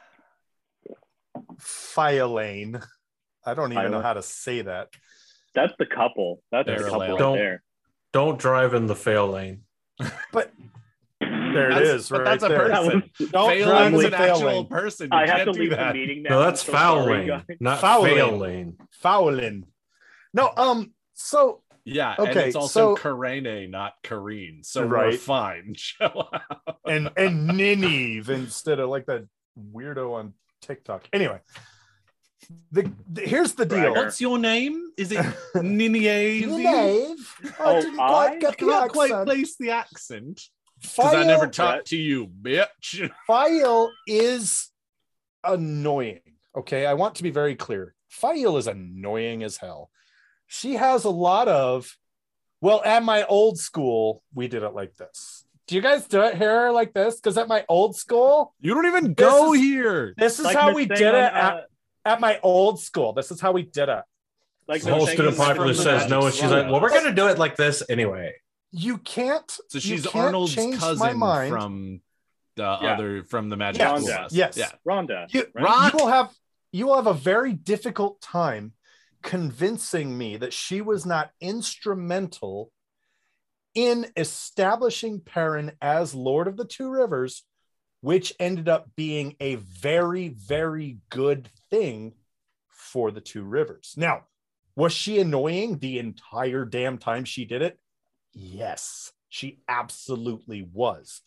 Faelain, I don't even know how to say that. That's the couple. That's the couple right there. Don't drive in the fail lane. But there it is. But right that's a there. person. Don't Fail drive is in an the fail actual lane. person. You I have can't to do leave the that. meeting now. No, that's I'm so foul sorry, lane, guys. not Foul fail lane. lane. Fouling. No, so Yeah, and okay, it's also so Karene, not Kareen. So we're Right. fine. Chill out. and Ninive instead of like that weirdo on TikTok. Anyway, here's the deal. Bragger. What's your name? Is it Ninive? Ninive. Oh, didn't quite I get I the cannot quite accent. place the accent because I never talked to you, bitch. Fael is annoying. Okay, I want to be very clear. Fael is annoying as hell. She has a lot of, well, at my old school, we did it like this. Do you guys do it here like this? Because at my old school, You don't even go is- here. this is Like how Miss we Thing did on, it at my old school. This is how we did it. like The whole Miss Thing student on- populace from says the no, and she's like, well, we're going to do it like this anyway. You can't. So you she's can't Arnold's change my cousin mind. from the Magic Yes. School Bus. Yes. Yeah. Rhonda. You, right? you will have a very difficult time convincing me that she was not instrumental in establishing Perrin as Lord of the Two Rivers, which ended up being a very, very good thing for the Two Rivers. Now, was she annoying the entire damn time she did it? Yes, she absolutely was.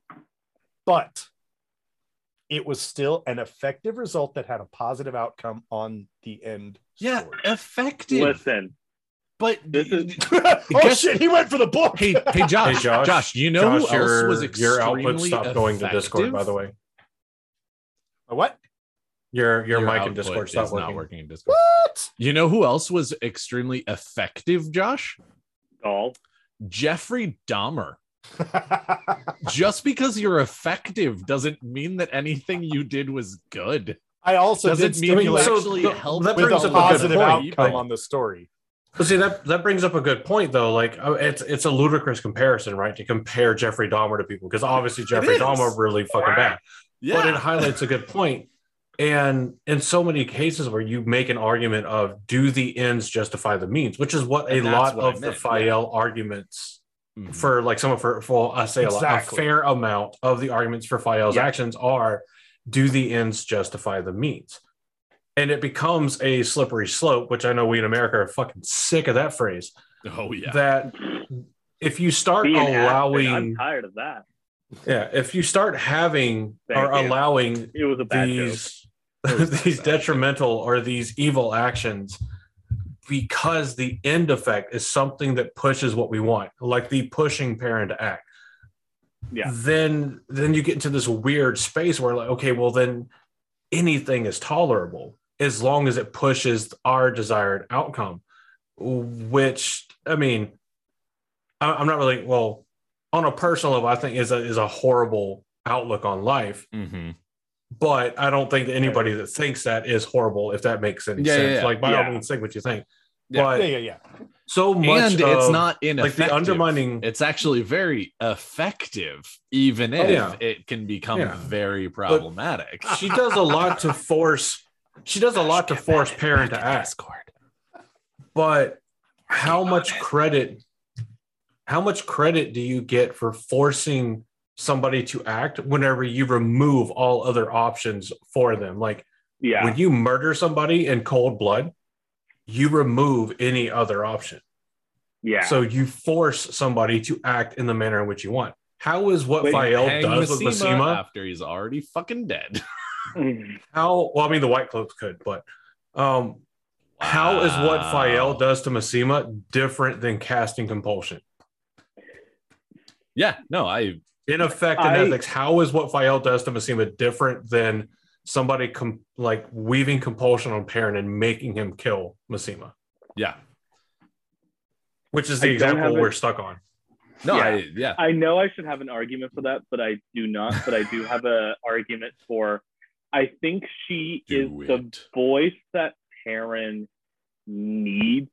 But it was still an effective result that had a positive outcome on the end. Yeah, story. effective. Listen, But this is Oh Guess- shit, he went for the book. hey, Josh, Hey, Josh. Josh, you know Josh, who else was your output extremely stopped going to Discord, by the way. What? Your mic in output Discord is stopped not working. working in Discord. What? You know who else was extremely effective, Josh? all. Jeffrey Dahmer. Just because you're effective doesn't mean that anything you did was good. I also Doesn't did mean you stipulate actually helped that with brings a up a good positive point. outcome on the story. But see, that brings up a good point, though. Like, it's a ludicrous comparison, right? To compare Jeffrey Dahmer to people, because obviously Jeffrey is. Dahmer really fucking bad. Yeah. But it highlights a good point. And in so many cases where you make an argument of do the ends justify the means, which is what And a that's lot what I of the meant, Fael arguments Mhm. for like someone for I say Exactly. a fair amount of the arguments for Fael's Yeah. actions are do the ends justify the means? And it becomes a slippery slope, which I know we in America are fucking sick of that phrase. Oh yeah. That if you start Being Aspen, I'm allowing, tired of that. if you start having Thank or you. allowing It was a bad joke. these these detrimental or these evil actions because the end effect is something that pushes what we want, like the pushing Perrin to act. Yeah. Then you get into this weird space where like, okay, well then anything is tolerable as long as it pushes our desired outcome, which I mean, I'm not really, well, on a personal level, I think is a horrible outlook on life. Mhm. But I don't think that anybody that thinks that is horrible, if that makes any Yeah, sense. yeah, yeah. Like, by all Yeah. means, think what you think. Yeah. But Yeah. so much And it's of, not like ineffective. the undermining. It's actually very effective, even if yeah. it can become Yeah. very problematic. She does a lot to force. She does a lot to force Perrin to act. Discord. But how much credit? How much credit do you get for forcing somebody to act whenever you remove all other options for them? Like Yeah. when you murder somebody in cold blood, you remove any other option. Yeah. So you force somebody to act in the manner in which you want. How is what Wait, Fael Hang does with Massima? after he's already fucking dead. How well? I mean, the White Cloaks could, but how is what Fael does to Massima different than casting compulsion? Yeah, no, I In effect, in ethics, how is what Fael does to Massima different than somebody like weaving compulsion on Perrin and making him kill Massima? yeah. Which is the I don't example have we're it. stuck on. No, Yeah. I know I should have an argument for that, but I do not. But I do have an argument for. I think she is the voice that Perrin needs.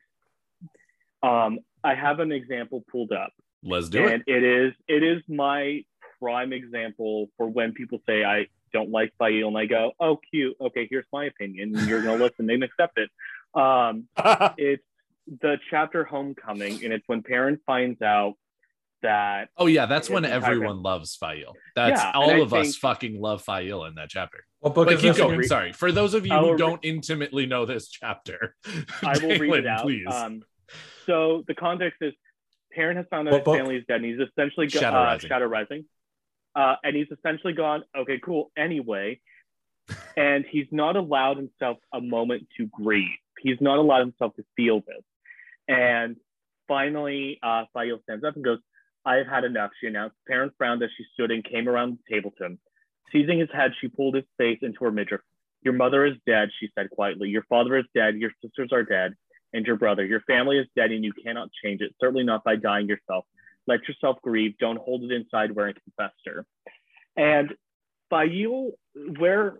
I have an example pulled up, Let's do and it is my prime example for when people say I don't like Fael, and I go, "Oh, cute. Okay, here's my opinion, and you're gonna listen and accept it." the chapter Homecoming, and it's when Perrin finds out that. Oh yeah, that's when everyone loves Faile. That's all of us fucking love Faile in that chapter. Well, but keep going. Sorry, for those of you who don't intimately know this chapter, I will read it out. Please. So the context is Perrin has found out his family is dead, and he's essentially Shadow Rising. And he's essentially gone, okay, cool, anyway. And he's not allowed himself a moment to grieve. He's not allowed himself to feel this. And finally, Faile stands up and goes, I have had enough, she announced. Perrin frowned as she stood and came around the table to him. Seizing his head, she pulled his face into her midriff. Your mother is dead, she said quietly. Your father is dead, your sisters are dead, and your brother. Your family is dead, and you cannot change it, certainly not by dying yourself. Let yourself grieve. Don't hold it inside where it can fester. And Faile, where...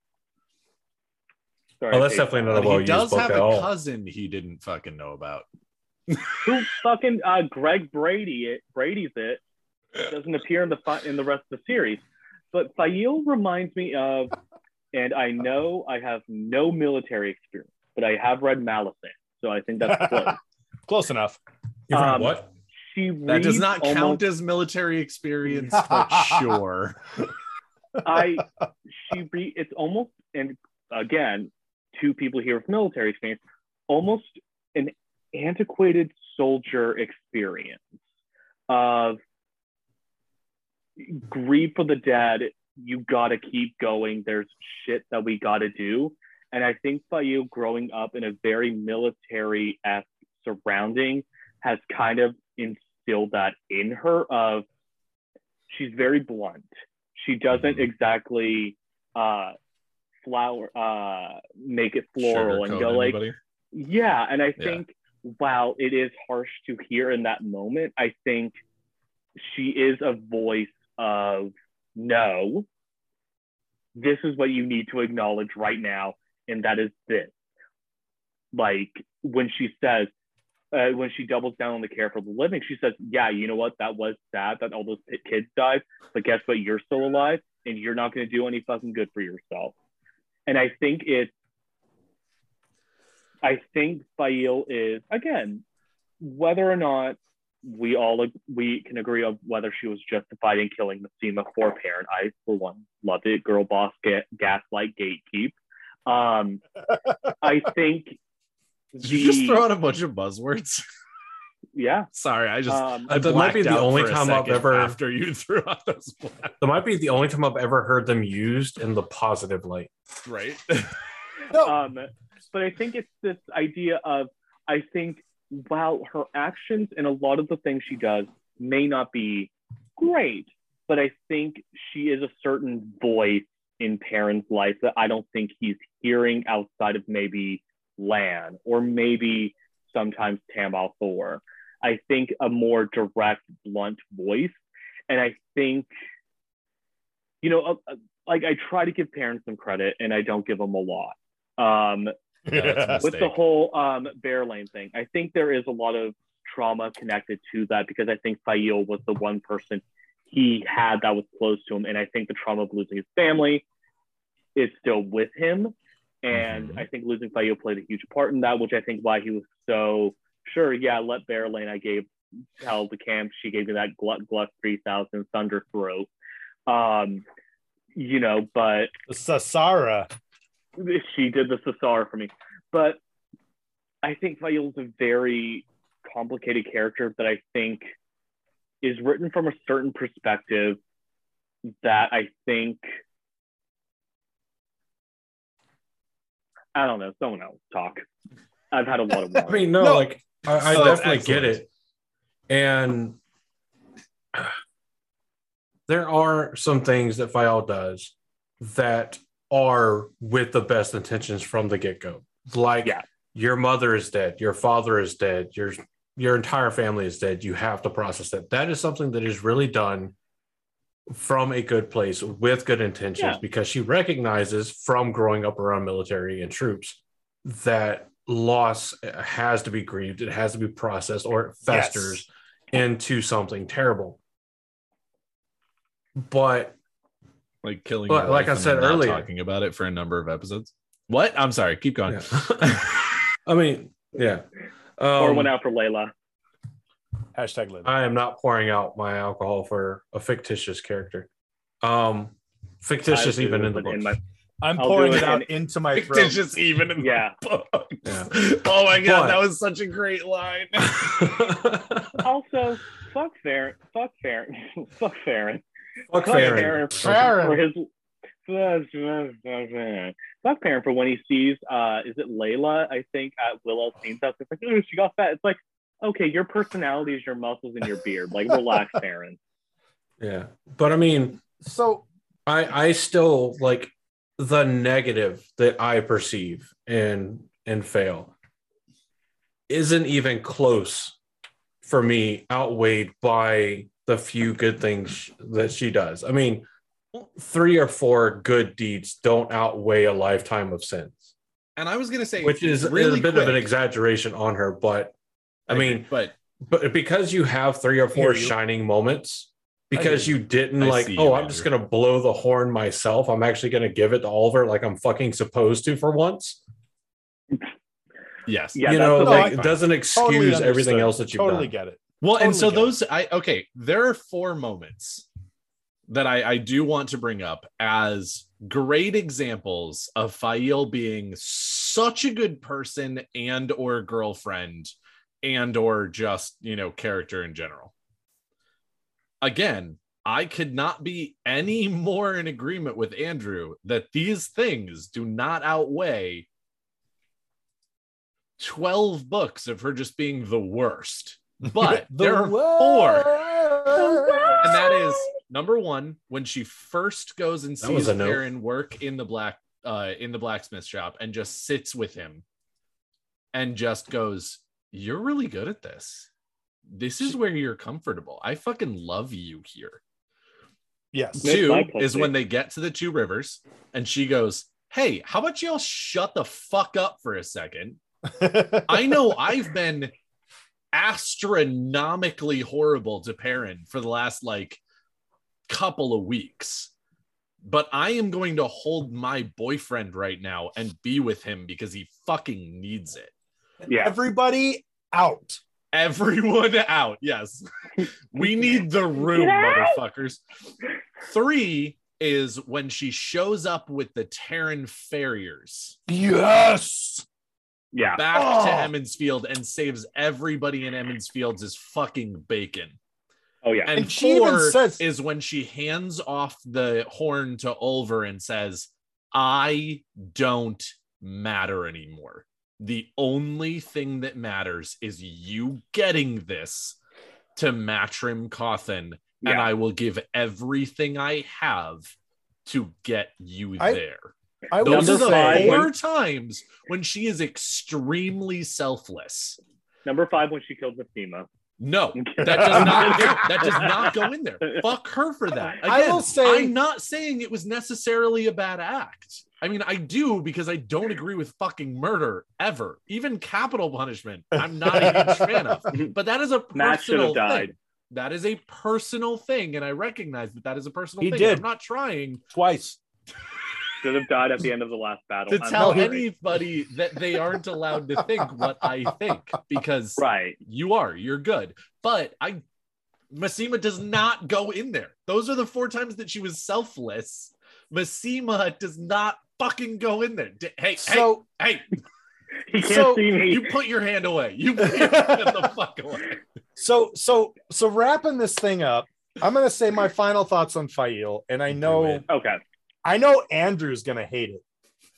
Sorry, that's definitely not a well-used book at all. He does have a cousin he didn't fucking know about. Who fucking Greg Brady's it doesn't appear in the rest of the series. But Faile reminds me of, and I know I have no military experience, but I have read Malazan, so I think that's close. Close enough. What? That does not count as military experience, but sure. It's almost, and again, two people here with military experience, almost an antiquated soldier experience of grief for the dead. You gotta keep going. There's shit that we gotta do. And I think Faile, growing up in a very military-esque surrounding, has kind of instilled that in her of, she's very blunt. She doesn't exactly make it floral and go like, yeah. And I think, wow, it is harsh to hear in that moment. I think she is a voice of, no, this is what you need to acknowledge right now, and that is this. Like when she says, when she doubles down on the care for the living, she says, yeah, you know what, that was sad that all those kids died, but guess what, you're still alive and you're not going to do any fucking good for yourself. And I think Faile is, again, whether or not we can agree on whether she was justified in killing Masema for Perrin. I, for one, loved it. Girl boss, gaslight, gatekeep. I think. Did you just throw out a bunch of buzzwords? Yeah. Sorry, I just. That might be the only time I've ever. After you threw out those. That might be the only time I've ever heard them used in the positive light. Right. But I think it's this idea of, I think, while her actions and a lot of the things she does may not be great, but I think she is a certain voice in Perrin's life that I don't think he's hearing outside of maybe Lan or maybe sometimes Tam al'Thor. I think a more direct, blunt voice. And I think, like I try to give Perrin some credit and I don't give him a lot. With the whole Bear Lane thing, I think there is a lot of trauma connected to that because I think Faile was the one person he had that was close to him. And I think the trauma of losing his family is still with him. And I think losing Faile played a huge part in that, which I think why he was so sure. Yeah, let Bear Lane. Tell the camp she gave me that Gluck 3000 Thunder Throat. But Sasara. She did the Sasara for me. But I think Faile is a very complicated character that I think is written from a certain perspective that I think, I don't know, someone else talk. I've had a lot of I mean, I definitely get it. And there are some things that Faile does that are with the best intentions from the get-go. Like, your mother is dead, your father is dead, your entire family is dead. You have to process that. That is something that is really done from a good place with good intentions, because she recognizes from growing up around military and troops that loss has to be grieved, it has to be processed, or it festers into something terrible. But like killing your like I said earlier, talking about it for a number of episodes. What? I'm sorry, keep going. I mean, Pour one out for Layla. Hashtag Layla. I am not pouring out my alcohol for a fictitious character. Fictitious even in the book. I'm pouring it out into my throat. Fictitious even in the book. Yeah. Oh my god, that was such a great line. Also, fuck Farron. Fuck Farron. Fuck Farron. For his. Fuck Farron for when he sees, is it Layla? I think at Willow's team's house. It's like, oh, she got fat. It's like, okay, your personality is your muscles and your beard. Like, relax, Farron. Yeah, but I mean, so I still like the negative that I perceive and fail isn't even close for me, outweighed by the few good things that she does. I mean, 3 or 4 good deeds don't outweigh a lifetime of sins. And I was going to say, which is really a bit of an exaggeration on her, but I mean, but because you have 3 or 4 shining moments, because you didn't I'm just going to blow the horn myself. I'm actually going to give it to Oliver like I'm fucking supposed to for once. Yes. Yeah, it doesn't excuse everything else that you've done. Totally get it. Well, and so there are 4 moments that I do want to bring up as great examples of Faile being such a good person and or girlfriend and or just, character in general. Again, I could not be any more in agreement with Andrew that these things do not outweigh 12 books of her just being the worst. But there are 4. And that is number 1, when she first goes and sees Farron work in the blacksmith shop and just sits with him and just goes, "You're really good at this. This is where you're comfortable. I fucking love you here." Yes. 2 is when they get to the 2 rivers and she goes, "Hey, how about y'all shut the fuck up for a second? I know I've been astronomically horrible to Perrin for the last couple of weeks, but I am going to hold my boyfriend right now and be with him because he fucking needs it." Yeah. Everybody out. Everyone out. Yes. We need the room, motherfuckers. 3 is when she shows up with the Terran farriers. Yes. Yeah. Back to Emmons Field and saves everybody in Emmons Fields' fucking bacon. Oh, yeah. And 4 is when she hands off the horn to Ulver and says, "I don't matter anymore. The only thing that matters is you getting this to Matrim Cawthon, and I will give everything I have to get you there." Those are the 4 times when she is extremely selfless. Number 5, when she killed Massima. No, that does not go in there. Fuck her for that. Again, I will say, I'm not saying it was necessarily a bad act. I mean, I do, because I don't agree with fucking murder ever. Even capital punishment, I'm not a huge fan of. But that is a personal thing. That is a personal thing, and I recognize that is a personal thing. Did. I'm not trying twice. Should have died at the end of the last battle. To tell anybody that they aren't allowed to think what I think, because you're good. But Massima does not go in there. Those are the 4 times that she was selfless. Massima does not fucking go in there. Hey. He can't see me. You put your hand away. You put your hand the fuck away. So wrapping this thing up, I'm gonna say my final thoughts on Faile, and I know Andrew's gonna hate it.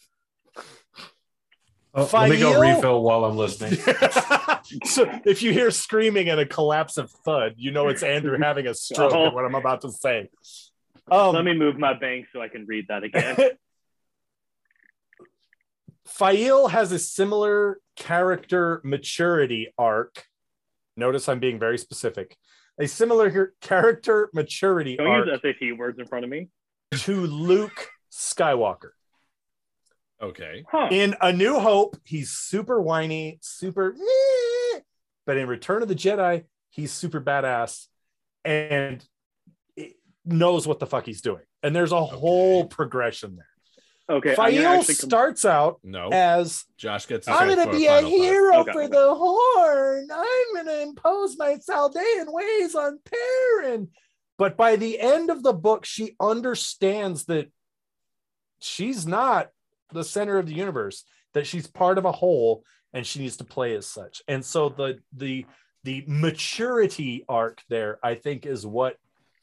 Let me go refill while I'm listening. So if you hear screaming and a collapse of thud, you know it's Andrew having a stroke at what I'm about to say. Let me move my bank so I can read that again. Faile has a similar character maturity arc. Notice I'm being very specific. A similar character maturity arc. Don't use SAT words in front of me. To Luke Skywalker. Okay. In A New Hope, he's super whiny, super... But in Return of the Jedi, he's super badass and knows what the fuck he's doing. And there's a whole progression there. Okay. Fael starts out as Josh gets. I'm going to be a hero for the Horn. I'm going to impose my Saldean ways on Perrin. But by the end of the book, she understands that she's not the center of the universe, that she's part of a whole, and she needs to play as such. And so the maturity arc there, I think, is what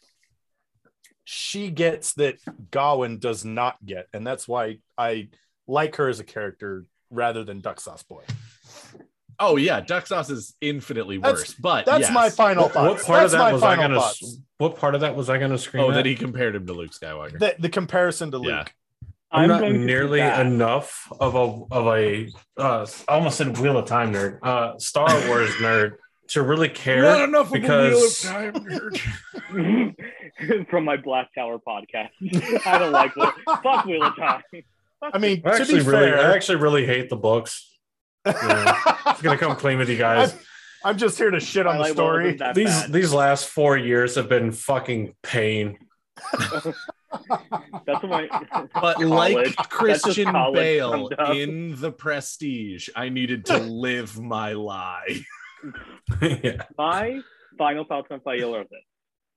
she gets that Gawain does not get. And that's why I like her as a character rather than Duck Sauce Boy. Oh yeah, Duck Sauce is infinitely worse. But that's my final thought. What part of that was I gonna scream? Oh, that he compared him to Luke Skywalker. The comparison to Luke. Yeah. I'm not nearly enough of a I almost said Wheel of Time nerd, Star Wars nerd to really care. Not enough because of a Wheel of Time nerd. From my Black Tower podcast. I don't like fuck Wheel of Time. I mean, I actually really hate the books. I'm gonna come clean with you guys. I'm just here to shit on the story. These last 4 years have been fucking pain. That's my. But college. Like Christian Bale in The Prestige, I needed to live my lie. Yeah. My final thoughts on Fael are this: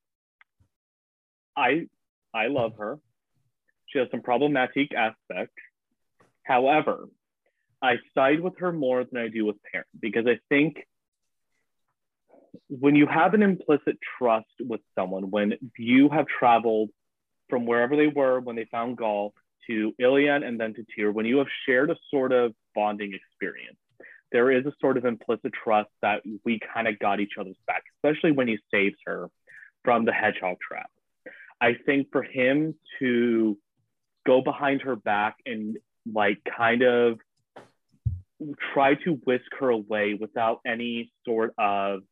I love her. She has some problematic aspects. However, I side with her more than I do with Perrin, because I think when you have an implicit trust with someone, when you have traveled from wherever they were when they found Gaul to Ilion and then to Tyr, when you have shared a sort of bonding experience, there is a sort of implicit trust that we kind of got each other's back, especially when he saves her from the hedgehog trap. I think for him to go behind her back and like kind of try to whisk her away without any sort of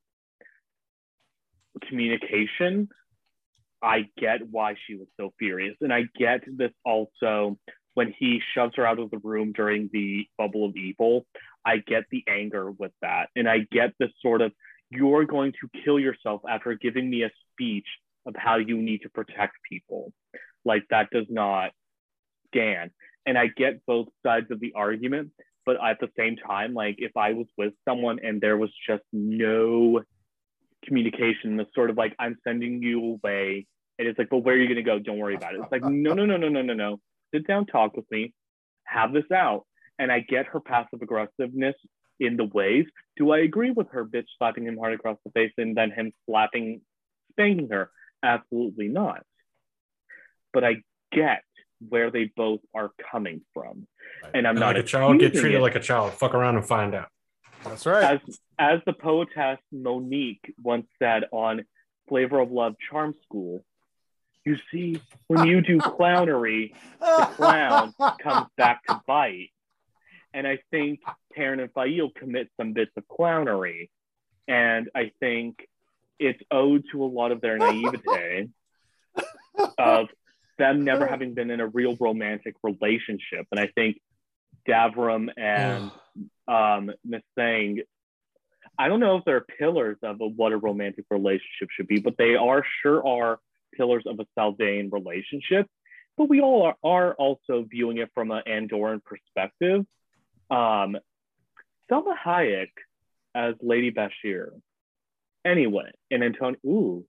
communication, I get why she was so furious. And I get this also when he shoves her out of the room during the bubble of evil. I get the anger with that. And I get this sort of, you're going to kill yourself after giving me a speech of how you need to protect people. Like, that does not stand. And I get both sides of the argument, but at the same time, like, if I was with someone and there was just no communication, the sort of like, I'm sending you away, and it's like, but where are you going to go? Don't worry about it. It's like, no. Sit down, talk with me, have this out. And I get her passive aggressiveness in the ways. Do I agree with her bitch slapping him hard across the face and then him spanking her? Absolutely not. But I get where they both are coming from. Right. And I'm not like a child, get treated like a child. Fuck around and find out. That's right. As the poetess Monique once said on Flavor of Love Charm School, you see, when you do clownery, the clown comes back to bite. And I think Perrin and Fael commit some bits of clownery. And I think it's owed to a lot of their naivete of them never having been in a real romantic relationship. And I think Davram and Missandei, I don't know if they're pillars of what a romantic relationship should be, but they are pillars of a Saldaean relationship. But we all are also viewing it from an Andorran perspective. Salma Hayek as Lady Bashir. Anyway, and Antonio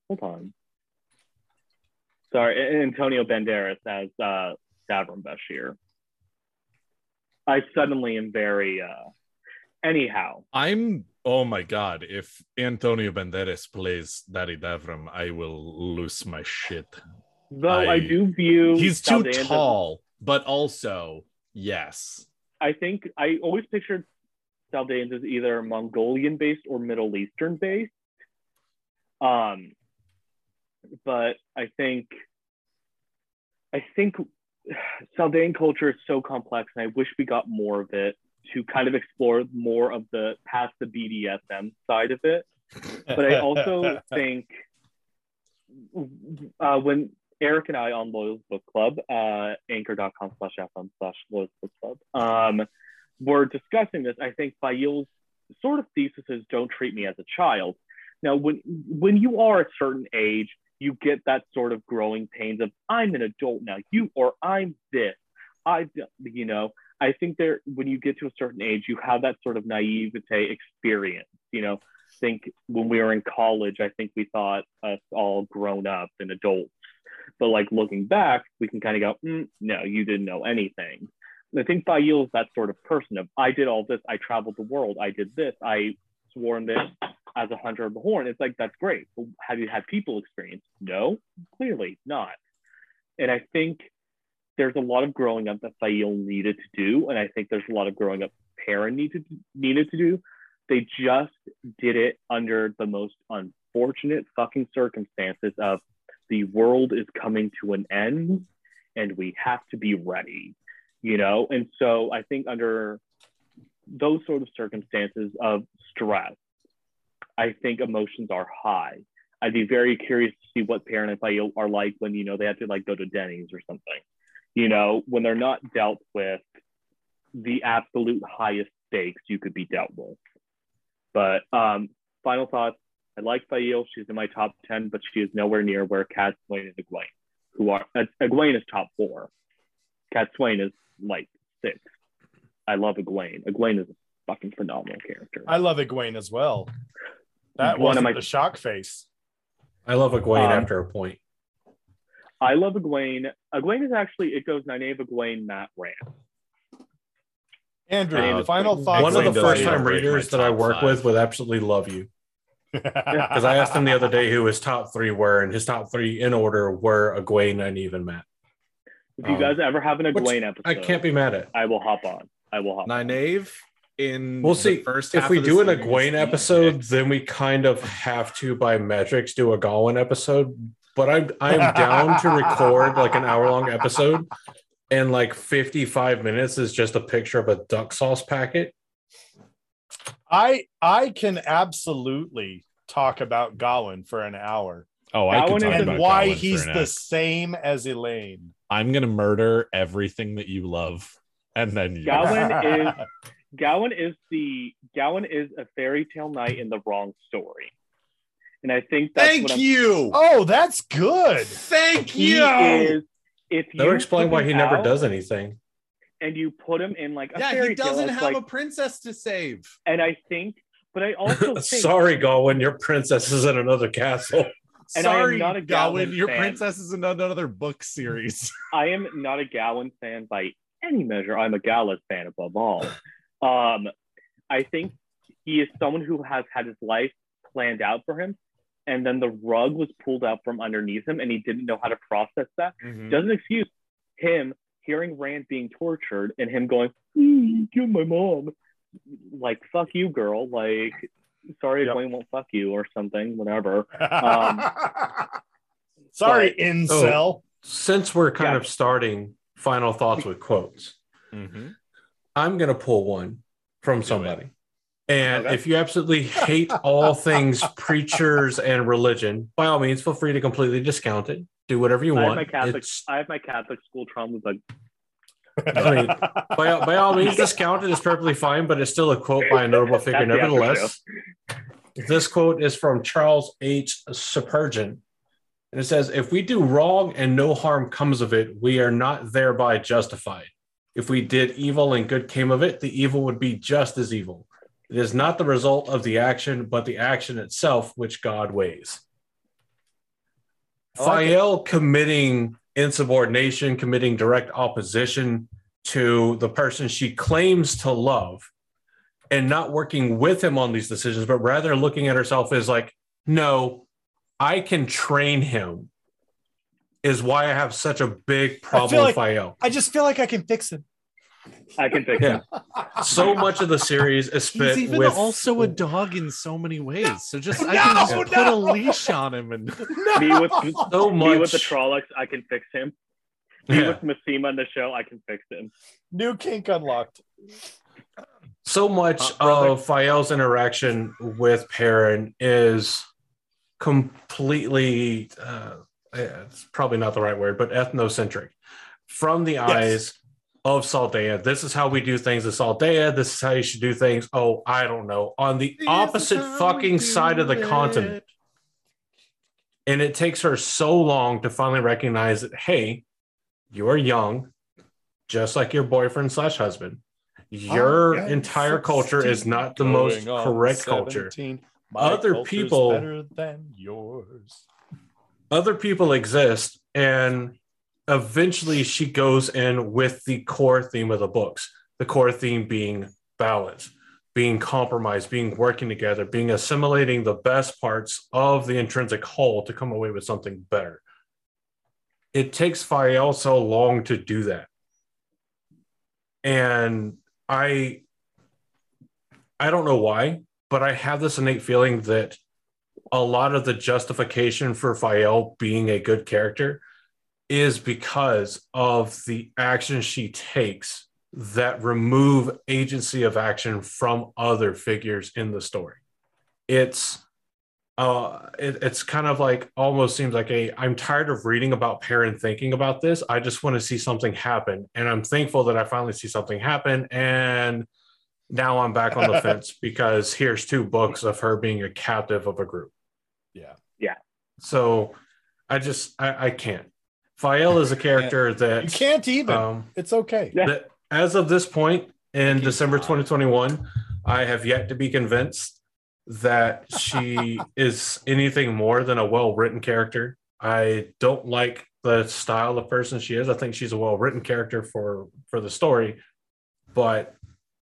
Banderas as Davram Bashir. I suddenly am very anyhow. Oh my god, if Antonio Banderas plays Daddy Davram, I will lose my shit. Though I do view he's too tall, but also yes. I think I always pictured Saldaeans as either Mongolian based or Middle Eastern based. But I think Saldaean culture is so complex, and I wish we got more of it to kind of explore more of the past the BDSM side of it. But I also think when Eric and I on Loyal's Book Club, anchor.com/FM/Loyal's Book Club, we're discussing this. I think Fael's sort of thesis is don't treat me as a child. Now, when you are a certain age, you get that sort of growing pains of I'm an adult now, I'm this. I think when you get to a certain age, you have that sort of naivete experience. Think when we were in college, I think we thought us all grown up and adults. But like looking back, we can kind of go, no, you didn't know anything. And I think Faile is that sort of person of, I did all this, I traveled the world, I did this, I swore in this as a hunter of the horn. It's like, that's great. But have you had people experience? No, clearly not. And I think there's a lot of growing up that Faile needed to do. And I think there's a lot of growing up Perrin needed to do. They just did it under the most unfortunate fucking circumstances of the world is coming to an end and we have to be ready, And so I think under those sort of circumstances of stress, I think emotions are high. I'd be very curious to see what Perrin and Faile are like when, they have to like go to Denny's or something, when they're not dealt with the absolute highest stakes you could be dealt with. But final thoughts, I like Faile. She's in my top 10, but she is nowhere near where Cat Swain and Egwene, Egwene is top 4. Cat Swain is like 6. I love Egwene. Egwene is a fucking phenomenal character. I love Egwene as well. That wasn't the shock face. I love Egwene after a point. I love Egwene. Egwene is actually, it goes Nynaeve, Egwene, Mat, Rand. Andrew, final thoughts. One of the first-time readers that I work with would absolutely love you. Because I asked him the other day who his top 3 were, and his top 3 in order were Egwene, Nynaeve, and Mat. If you guys ever have an Egwene episode, I can't be mad at. I will hop on. Nynaeve in we'll see. First if half we of the do an series, Egwene episode, then we kind of have to, by metrics, do a Gawain episode. But I'm down to record like an hour-long episode, and like 55 minutes is just a picture of a duck sauce packet. I can absolutely talk about Gawain for an hour. Oh, I can talk and about why Gawain he's for an the hour. same as Elaine. I'm gonna murder everything that you love, and then you. Gawain is a fairy tale knight in the wrong story, and I think that's Thank you. Oh, that's good. Thank he you. is. If you That would explain put why him he never out does anything. and you put him in like a Yeah, fairy he doesn't tale, it's have like, a princess to save. and I think, but I also think, Sorry, Gawain, your princess is in another castle. And I am Sorry, not a Gawain, Gawain your fan. princess is in another book series. I am not a Gawain fan by any measure. I'm a Gallas fan above all. I think he is someone who has had his life planned out for him, and then the rug was pulled out from underneath him, and he didn't know how to process that. Doesn't excuse him hearing Rand being tortured and him going, kill my mom. Like, fuck you, girl. Like, sorry, Egwene won't fuck you or something, whatever. Sorry, incel. So, since we're kind of starting final thoughts with quotes, I'm going to pull one from somebody. And if you absolutely hate all things preachers and religion, by all means, feel free to completely discount it. Do whatever you want. I have my Catholic school trauma, but I mean, by all means, discount it is perfectly fine, but it's still a quote by a notable figure. Nevertheless, this quote is from Charles H. Spurgeon. And it says, if we do wrong and no harm comes of it, we are not thereby justified. If we did evil and good came of it, the evil would be just as evil. It is not the result of the action, but the action itself, which God weighs. Faile committing insubordination, committing direct opposition to the person she claims to love, and not working with him on these decisions, but rather looking at herself as like, no, I can train him, is why I have such a big problem with Faile. I just feel like I can fix him. I can fix him. So much of the series is spent He's even with also a dog in so many ways. So just I can just put a leash on him and Me with so me much. with the Trollocs, I can fix him. Me with Massima on the show, I can fix him. New kink unlocked. So much of Faile's interaction with Perrin is completely, it's probably not the right word, but ethnocentric. From the eyes of Saldaea, this is how we do things at Saldaea. This is how you should do things. Oh, I don't know. On the opposite fucking side of the continent. And it takes her so long to finally recognize that, hey, you are young. just like your boyfriend / husband. Your entire culture is not the most correct culture. Other people better than yours. Other people exist, and eventually she goes in with the core theme of the books. The core theme being balance, being compromise, being working together, being assimilating the best parts of the intrinsic whole to come away with something better. It takes Fael so long to do that. And I don't know why, but I have this innate feeling that a lot of the justification for Fael being a good character is because of the actions she takes that remove agency of action from other figures in the story. It's kind of like, almost seems like I'm tired of reading about Perrin thinking about this. I just want to see something happen. And I'm thankful that I finally see something happen. And now I'm back on the fence because here's 2 books of her being a captive of a group. Yeah. Yeah. So I can't. Fael is a character that you can't even. It's okay. That, as of this point in December 2021, I have yet to be convinced that she is anything more than a well-written character. I don't like the style of person she is. I think she's a well-written character for the story, but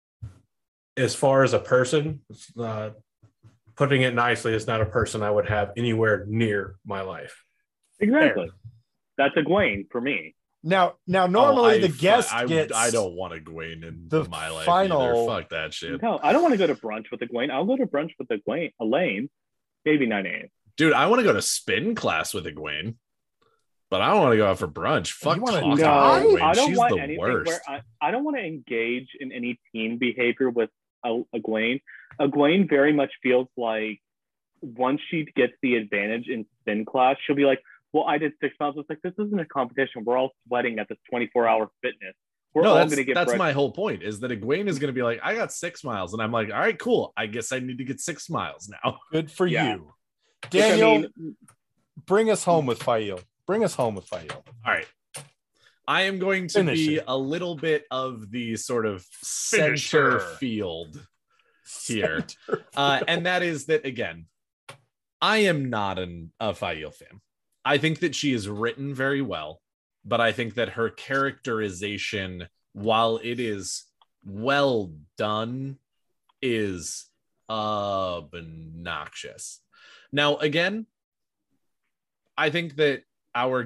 as far as a person, putting it nicely, is not a person I would have anywhere near my life. Exactly. Fair. That's Egwene for me. Now, normally the guest gets. I don't want Egwene in my life final. Either. Fuck that shit. No, I don't want to go to brunch with Egwene. I'll go to brunch with Elaine, maybe 9 a.m. Dude, I want to go to spin class with Egwene, but I don't want to go out for brunch. Fuck talking no, Egwene. I don't She's want the anything worst. where I don't want to engage in any team behavior with Egwene. Egwene very much feels like once she gets the advantage in spin class, she'll be like, well, I did 6 miles. It's like, this isn't a competition. We're all sweating at this 24-hour fitness. We're all going to get that's my whole point, is that Egwene is going to be like, I got 6 miles. And I'm like, all right, cool. I guess I need to get 6 miles now. Good for you. Daniel, bring us home with Fael. Bring us home with Fael. All right. I am going to be a little bit of the sort of center field here. And that is that, again, I am not a Fael fan. I think that she is written very well, but I think that her characterization, while it is well done, is obnoxious. Now, again, I think that our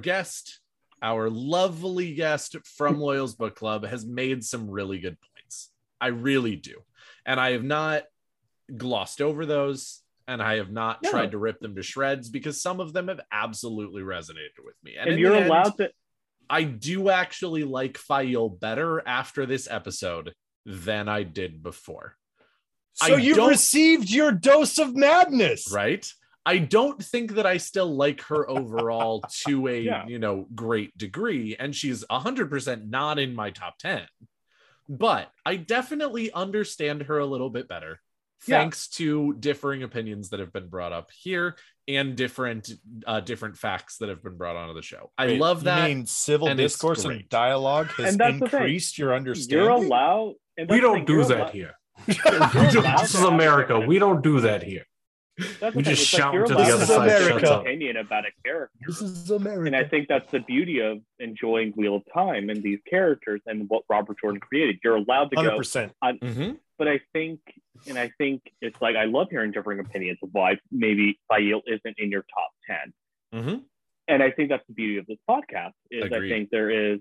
lovely guest from Loyal's Book Club has made some really good points. I really do. And I have not glossed over those. And I have not tried to rip them to shreds, because some of them have absolutely resonated with me. And you're allowed to. I do actually like Fael better after this episode than I did before. So you received your dose of madness, right? I don't think that I still like her overall to a great degree, and she's 100% not in my top 10. But I definitely understand her a little bit better. Thanks to differing opinions that have been brought up here and different facts that have been brought onto the show. I love that. You mean civil discourse and dialogue has increased your understanding? You're allowed. We don't do that here. This is America. We don't do that here. We just shout to the other side. Opinion about a character. This is America. And I think that's the beauty of enjoying Wheel of Time and these characters and what Robert Jordan created. You're allowed to 100%. go. But I think it's like, I love hearing differing opinions of why maybe Fael isn't in your top 10. And I think that's the beauty of this podcast. Is Agreed. I think there's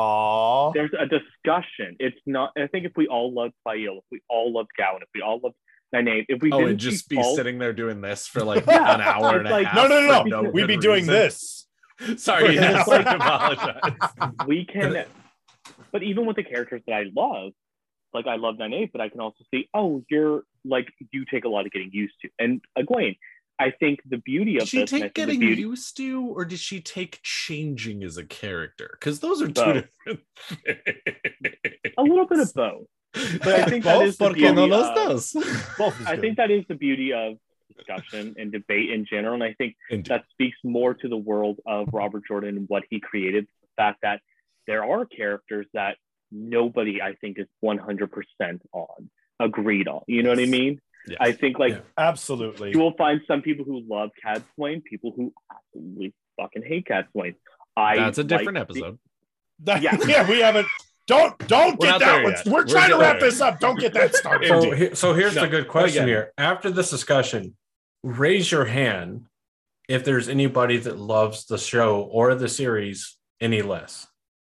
a discussion. It's not. I think if we all loved Fael, if we all loved Gowan, if we all loved Nynaeve, if we didn't just be sitting there doing this for like an hour and a half. No. We'd be doing this. Sorry, I apologize. We can, but even with the characters that I love, like I love Nynaeve, but I can also see, you're like, you take a lot of getting used to. And Egwene, I think the beauty of did she take getting used to, or did she take changing as a character? Because those are two different things. A little bit of both. But I think that is the beauty I think that is the beauty of discussion and debate in general. And I think that speaks more to the world of Robert Jordan and what he created. The fact that there are characters that nobody I think is 100% agreed on. You know what I mean? Yes. I think absolutely. You will find some people who love Cad Swain, people who absolutely fucking hate Cad Swain. That's a different episode. Yeah, we haven't. Don't get that one. We're trying to wrap this up. Don't get that started. So here's the good question here. After this discussion, raise your hand if there's anybody that loves the show or the series any less.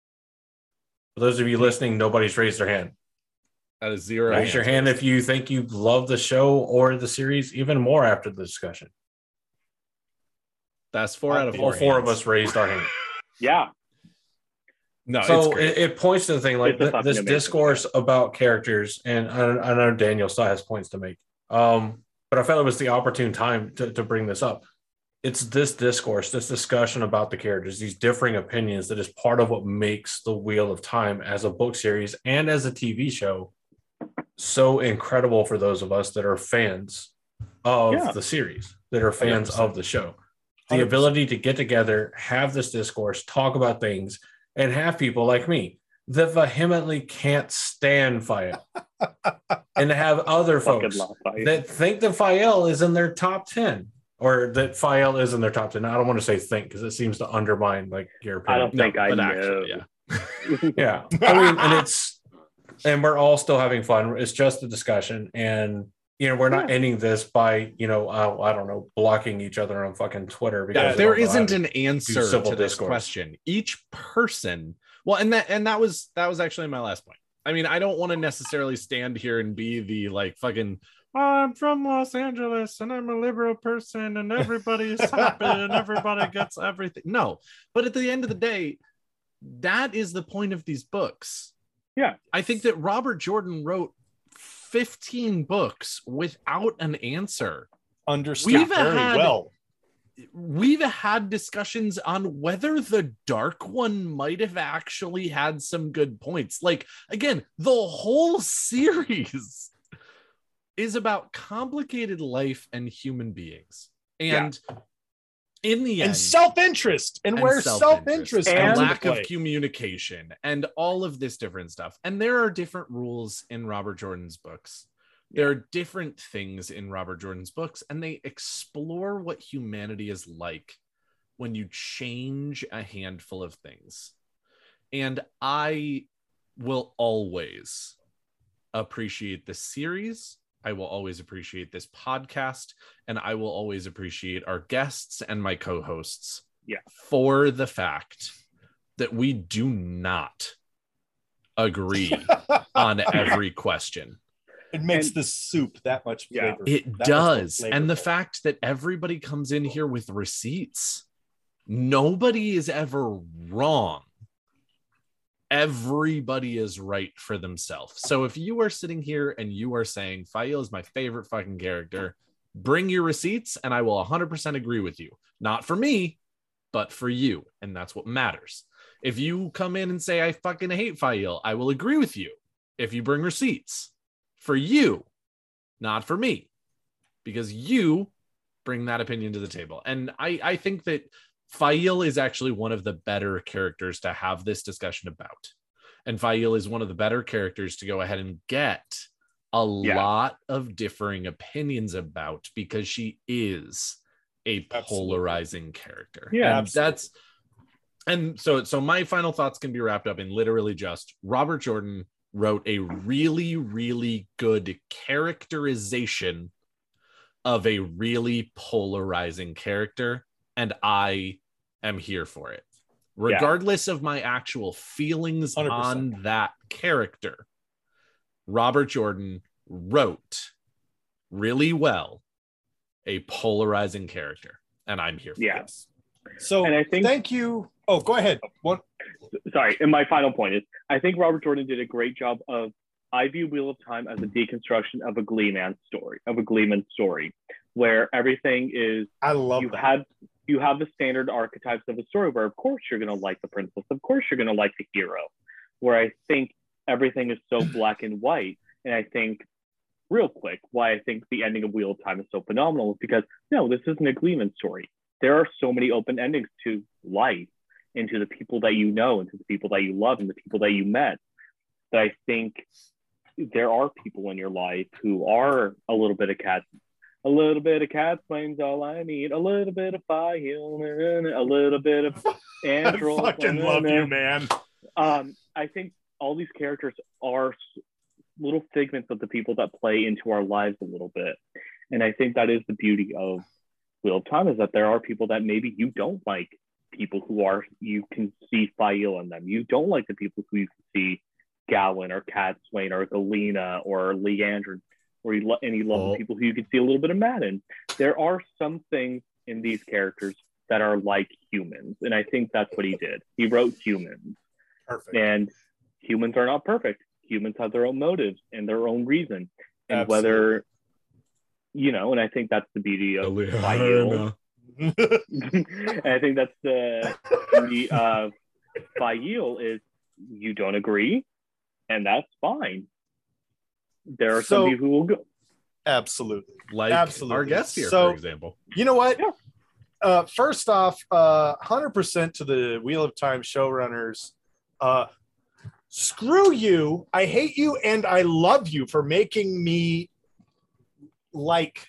For those of you listening, nobody's raised their hand. That is 0. Raise your hand if you think you love the show or the series even more after the discussion. That's 4 out of 4. All 4 of us raised our hand. Yeah. No, so it points to the thing like this discourse about characters, and I know Daniel still has points to make. But I felt it was the opportune time to bring this up. It's this discourse, this discussion about the characters, these differing opinions that is part of what makes the Wheel of Time as a book series and as a TV show so incredible for those of us that are fans of the series, that are fans 100%. Of the show. The 100%. Ability to get together, have this discourse, talk about things, and have people like me that vehemently can't stand Fael. And to have other folks that think that Fael is in their top 10. Or that Fael is in their top 10. I don't want to say think because it seems to undermine like your opinion. I don't think I know. Actually, yeah. I mean, and we're all still having fun. It's just a discussion. And, we're not ending this by, I don't know, blocking each other on fucking Twitter. Because there isn't an answer to this question. Each person, and that was actually my last point. I mean, I don't want to necessarily stand here and be the like fucking, I'm from Los Angeles and I'm a liberal person and everybody is happy and everybody gets everything. No, but at the end of the day, that is the point of these books. Yeah. I think that Robert Jordan wrote 15 books without an answer. Understood very well. We've had discussions on whether the Dark One might have actually had some good points. Like, again, the whole series is about complicated life and human beings. And in the end, and self-interest and where self-interest and lack of communication and all of this different stuff. And there are different rules in Robert Jordan's books. There are different things in Robert Jordan's books, and they explore what humanity is like when you change a handful of things. And I will always appreciate the series. I will always appreciate this podcast, and I will always appreciate our guests and my co-hosts for the fact that we do not agree on every question. It makes the soup that much flavor. It does. And the fact that everybody comes in here with receipts. Nobody is ever wrong. Everybody is right for themselves. So if you are sitting here and you are saying Fael is my favorite fucking character, bring your receipts and I will 100% agree with you. Not for me, but for you. And that's what matters. If you come in and say I fucking hate Fael, I will agree with you if you bring receipts. For you, not for me, because you bring that opinion to the table. And I think that Fael is actually one of the better characters to have this discussion about. And Fael is one of the better characters to go ahead and get a lot of differing opinions about, because she is a polarizing character. Yeah, and so my final thoughts can be wrapped up in literally just Robert Jordan wrote a really, really good characterization of a really polarizing character, and I am here for it. Regardless of my actual feelings 100%. On that character, Robert Jordan wrote really well a polarizing character, and I'm here for this. So, and I think, thank you. Oh, go ahead. Sorry, and my final point is, I think Robert Jordan did a great job of, I view Wheel of Time as a deconstruction of a Gleeman story, where everything is, I love you have the standard archetypes of a story where, of course, you're going to like the princess, of course, you're going to like the hero, where I think everything is so black and white. And I think, real quick, why I think the ending of Wheel of Time is so phenomenal is because, no, this isn't a Gleeman story. There are so many open endings to life, into the people that you know, into the people that you love, and the people that you met. that I think there are people in your life who are a little bit of cat. A little bit of cat flame's all I need. A little bit of fire, a little bit of Andrew. I fucking love you, man. I think all these characters are little figments of the people that play into our lives a little bit. And I think that is the beauty of Wheel of Time, is that there are people that maybe you don't like, people who are, you can see Fail in them. You don't like the people who you can see Gawain or Cat Swain or Galena or Leandrin, or you love the people who you can see a little bit of Madden. There are some things in these characters that are like humans. And I think that's what he did. He wrote humans. Perfect. And humans are not perfect. Humans have their own motives and their own reason. And Absolutely. whether, and I think that's the beauty of Fail. And I think that's the beauty of Fail, is you don't agree, and that's fine. There are some people who will go. Absolutely. Like our guest here, for example. You know what? Yeah. First off, 100% to the Wheel of Time showrunners. Screw you. I hate you and I love you for making me like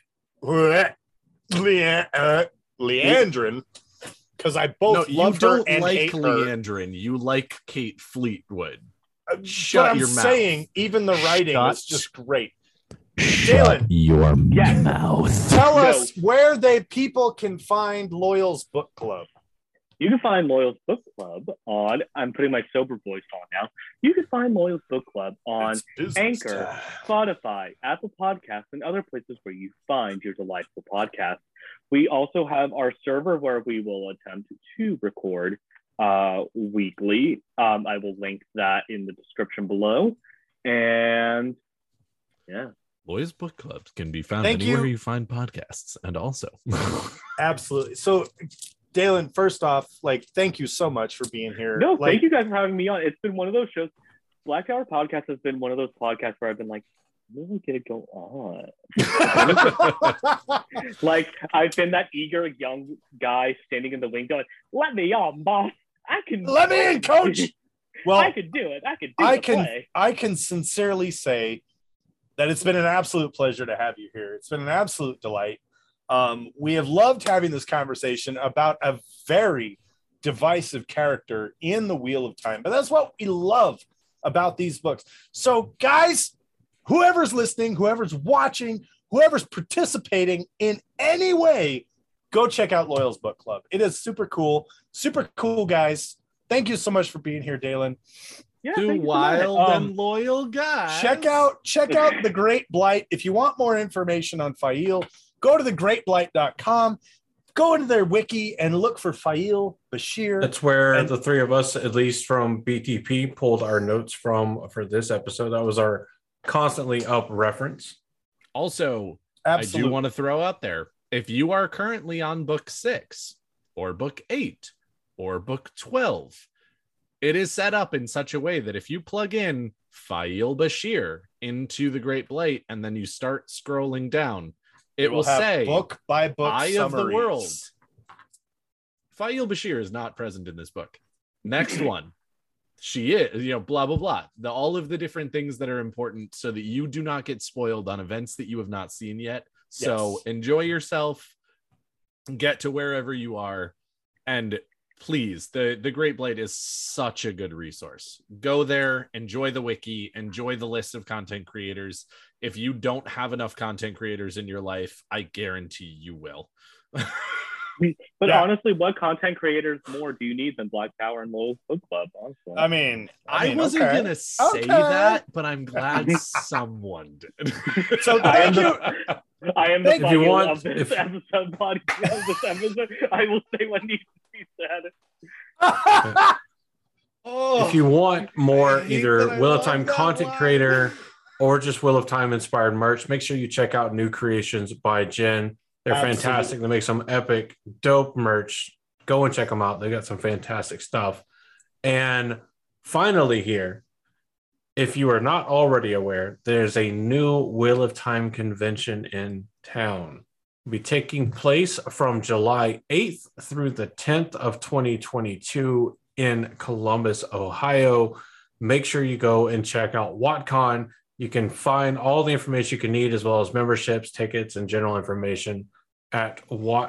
Leandrin, because I both love her and hate her. You don't like Leandrin. You like Kate Fleetwood. Shut your mouth. Saying, even the writing is just great. Jalen, your mouth. Tell us where people can find Loyal's Book Club. You can find Loyal's Book Club on, I'm putting my sober voice on now. You can find Loyal's Book Club on Anchor, Spotify, Apple Podcasts, and other places where you find your delightful podcast. We also have our server where we will attempt to record weekly. I will link that in the description below. And yeah. Loyal's Book Clubs can be found anywhere you find podcasts, and also. Absolutely. So, Dalen, first off, thank you so much for being here. No, thank you guys for having me on. It's been one of those shows. Black Tower Podcast has been one of those podcasts where I've been like, when will it go on? I've been that eager young guy standing in the wing going, let me on, boss. Let me in, coach. Well, I could do it. I can sincerely say that it's been an absolute pleasure to have you here. It's been an absolute delight. We have loved having this conversation about a very divisive character in the Wheel of Time, but that's what we love about these books. So, guys, whoever's listening, whoever's watching, whoever's participating in any way, go check out Loyal's Book Club. It is super cool, guys. Thank you so much for being here, Dalen. Yeah, two wild and loyal guys. Check out The Great Blight. If you want more information on Fail, go to thegreatblight.com. Go into their wiki and look for Fail Bashir. That's where the three of us, at least from BTP, pulled our notes from for this episode. That was our constantly up reference. Also, absolutely. I do want to throw out there, if you are currently on book 6 or book 8 or book 12, it is set up in such a way that if you plug in Fail Bashir into the Great Blight and then you start scrolling down, it will say book by book Eye summaries. of the World. Fail Bashir is not present in this book. Next one. She is, blah, blah, blah. All of the different things that are important so that you do not get spoiled on events that you have not seen yet. So enjoy yourself, get to wherever you are, and please, the Great Blight is such a good resource. Go there, enjoy the wiki, enjoy the list of content creators. If you don't have enough content creators in your life, I guarantee you will. But honestly, what content creators more do you need than Black Tower and Loyal's Book Club? Honestly, I mean, I wasn't gonna say that, but I'm glad someone did. So thank you. I am the Fail of this episode. I will say what needs to be said. If you want more either Wheel of Time content creator or just Wheel of Time inspired merch, make sure you check out New Creations by Jen. They're fantastic. They make some epic, dope merch. Go and check them out. They got some fantastic stuff. And finally here, if you are not already aware, there's a new Wheel of Time convention in town. It'll be taking place from July 8th through the 10th of 2022 in Columbus, Ohio. make sure you go and check out WatCon. You can find all the information you can need, as well as memberships, tickets, and general information at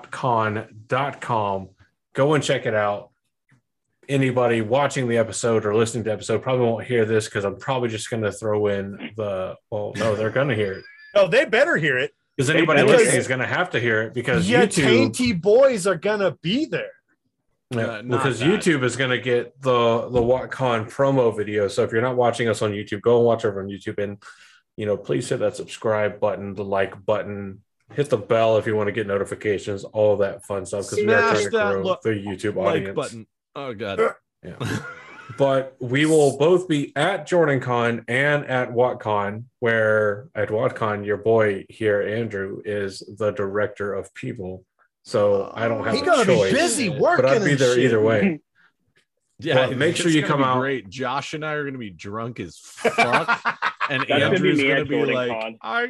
watcon.com. Go and check it out. Anybody watching the episode or listening to the episode probably won't hear this because I'm probably just going to throw in no, they're going to hear it. Oh, they better hear it. Because anybody listening is going to have to hear it because YouTube, tainty boys are going to be there. Yeah, because YouTube is going to get the WatCon promo video. So if you're not watching us on YouTube, go and watch over on YouTube, and please hit that subscribe button, the like button, hit the bell if you want to get notifications, all that fun stuff. Because we are trying to grow the YouTube audience. Button. Oh god. Yeah. But we will both be at JordanCon and at WatCon, where at WatCon, your boy here, Andrew, is the director of people. So I don't have a choice. He's gonna be busy working, but I'd be there either way. Yeah, but make sure you come out. Great. Josh and I are gonna be drunk as fuck, and Andrew's gonna be like, I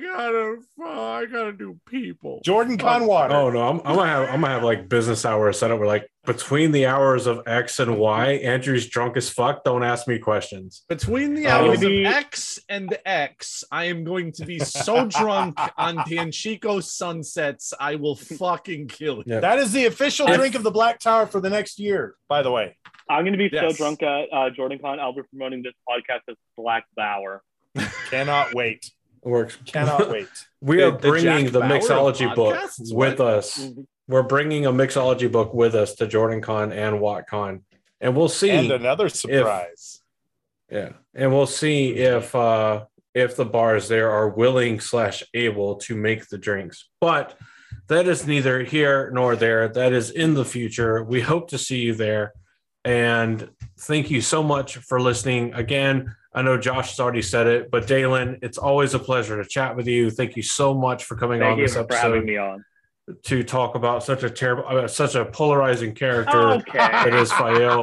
gotta do people. JordanCon water. Oh no, I'm gonna have like business hours set up where like between the hours of X and Y, Andrew's drunk as fuck. Don't ask me questions. Between the hours of X and X, I am going to be so drunk on Tanchico sunsets, I will fucking kill you. Yeah. That is the official drink of the Black Tower for the next year, by the way. I'm going to be so drunk at JordanCon. I'll be promoting this podcast as Black Bower. Cannot wait. Works. Cannot wait. We are bringing the mixology book with us. Mm-hmm. We're bringing a mixology book with us to JordanCon and WatCon, and we'll see. And another surprise. And we'll see if the bars there are willing / able to make the drinks. But that is neither here nor there. That is in the future. We hope to see you there. And thank you so much for listening. Again, I know Josh has already said it, but Dalen, it's always a pleasure to chat with you. Thank you so much for coming on this episode. For having me on. To talk about such a polarizing character that is Fael.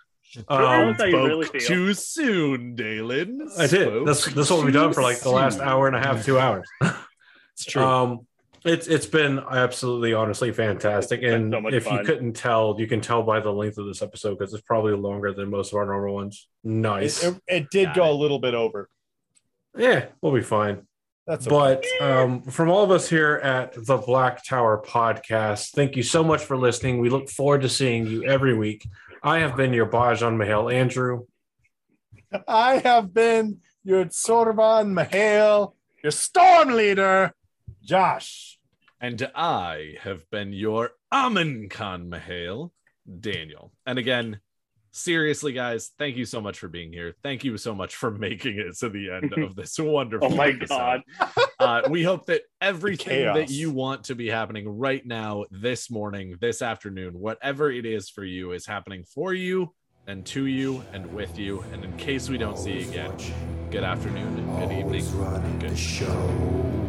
Spoke too soon, Dalen. I did. That's what we've done for like the last hour and a half, 2 hours. It's true. It's been absolutely, honestly fantastic. And so if fun. You couldn't tell, you can tell by the length of this episode because it's probably longer than most of our normal ones. Nice. It did go a little bit over. Yeah, we'll be fine. That's okay. But from all of us here at the Black Tower Podcast, thank you so much for listening. We look forward to seeing you every week. I have been your Bajan Mahal, Andrew. I have been your Sorban Mahal, your Storm Leader, Josh. And I have been your Amin Khan Mahal, Daniel. And again, seriously, guys, thank you so much for being here. Thank you so much for making it to the end of this wonderful episode. God. We hope that everything that you want to be happening right now, this morning, this afternoon, whatever it is for you, is happening for you and to you and with you. And in case we don't see you again, good afternoon, good evening, good show.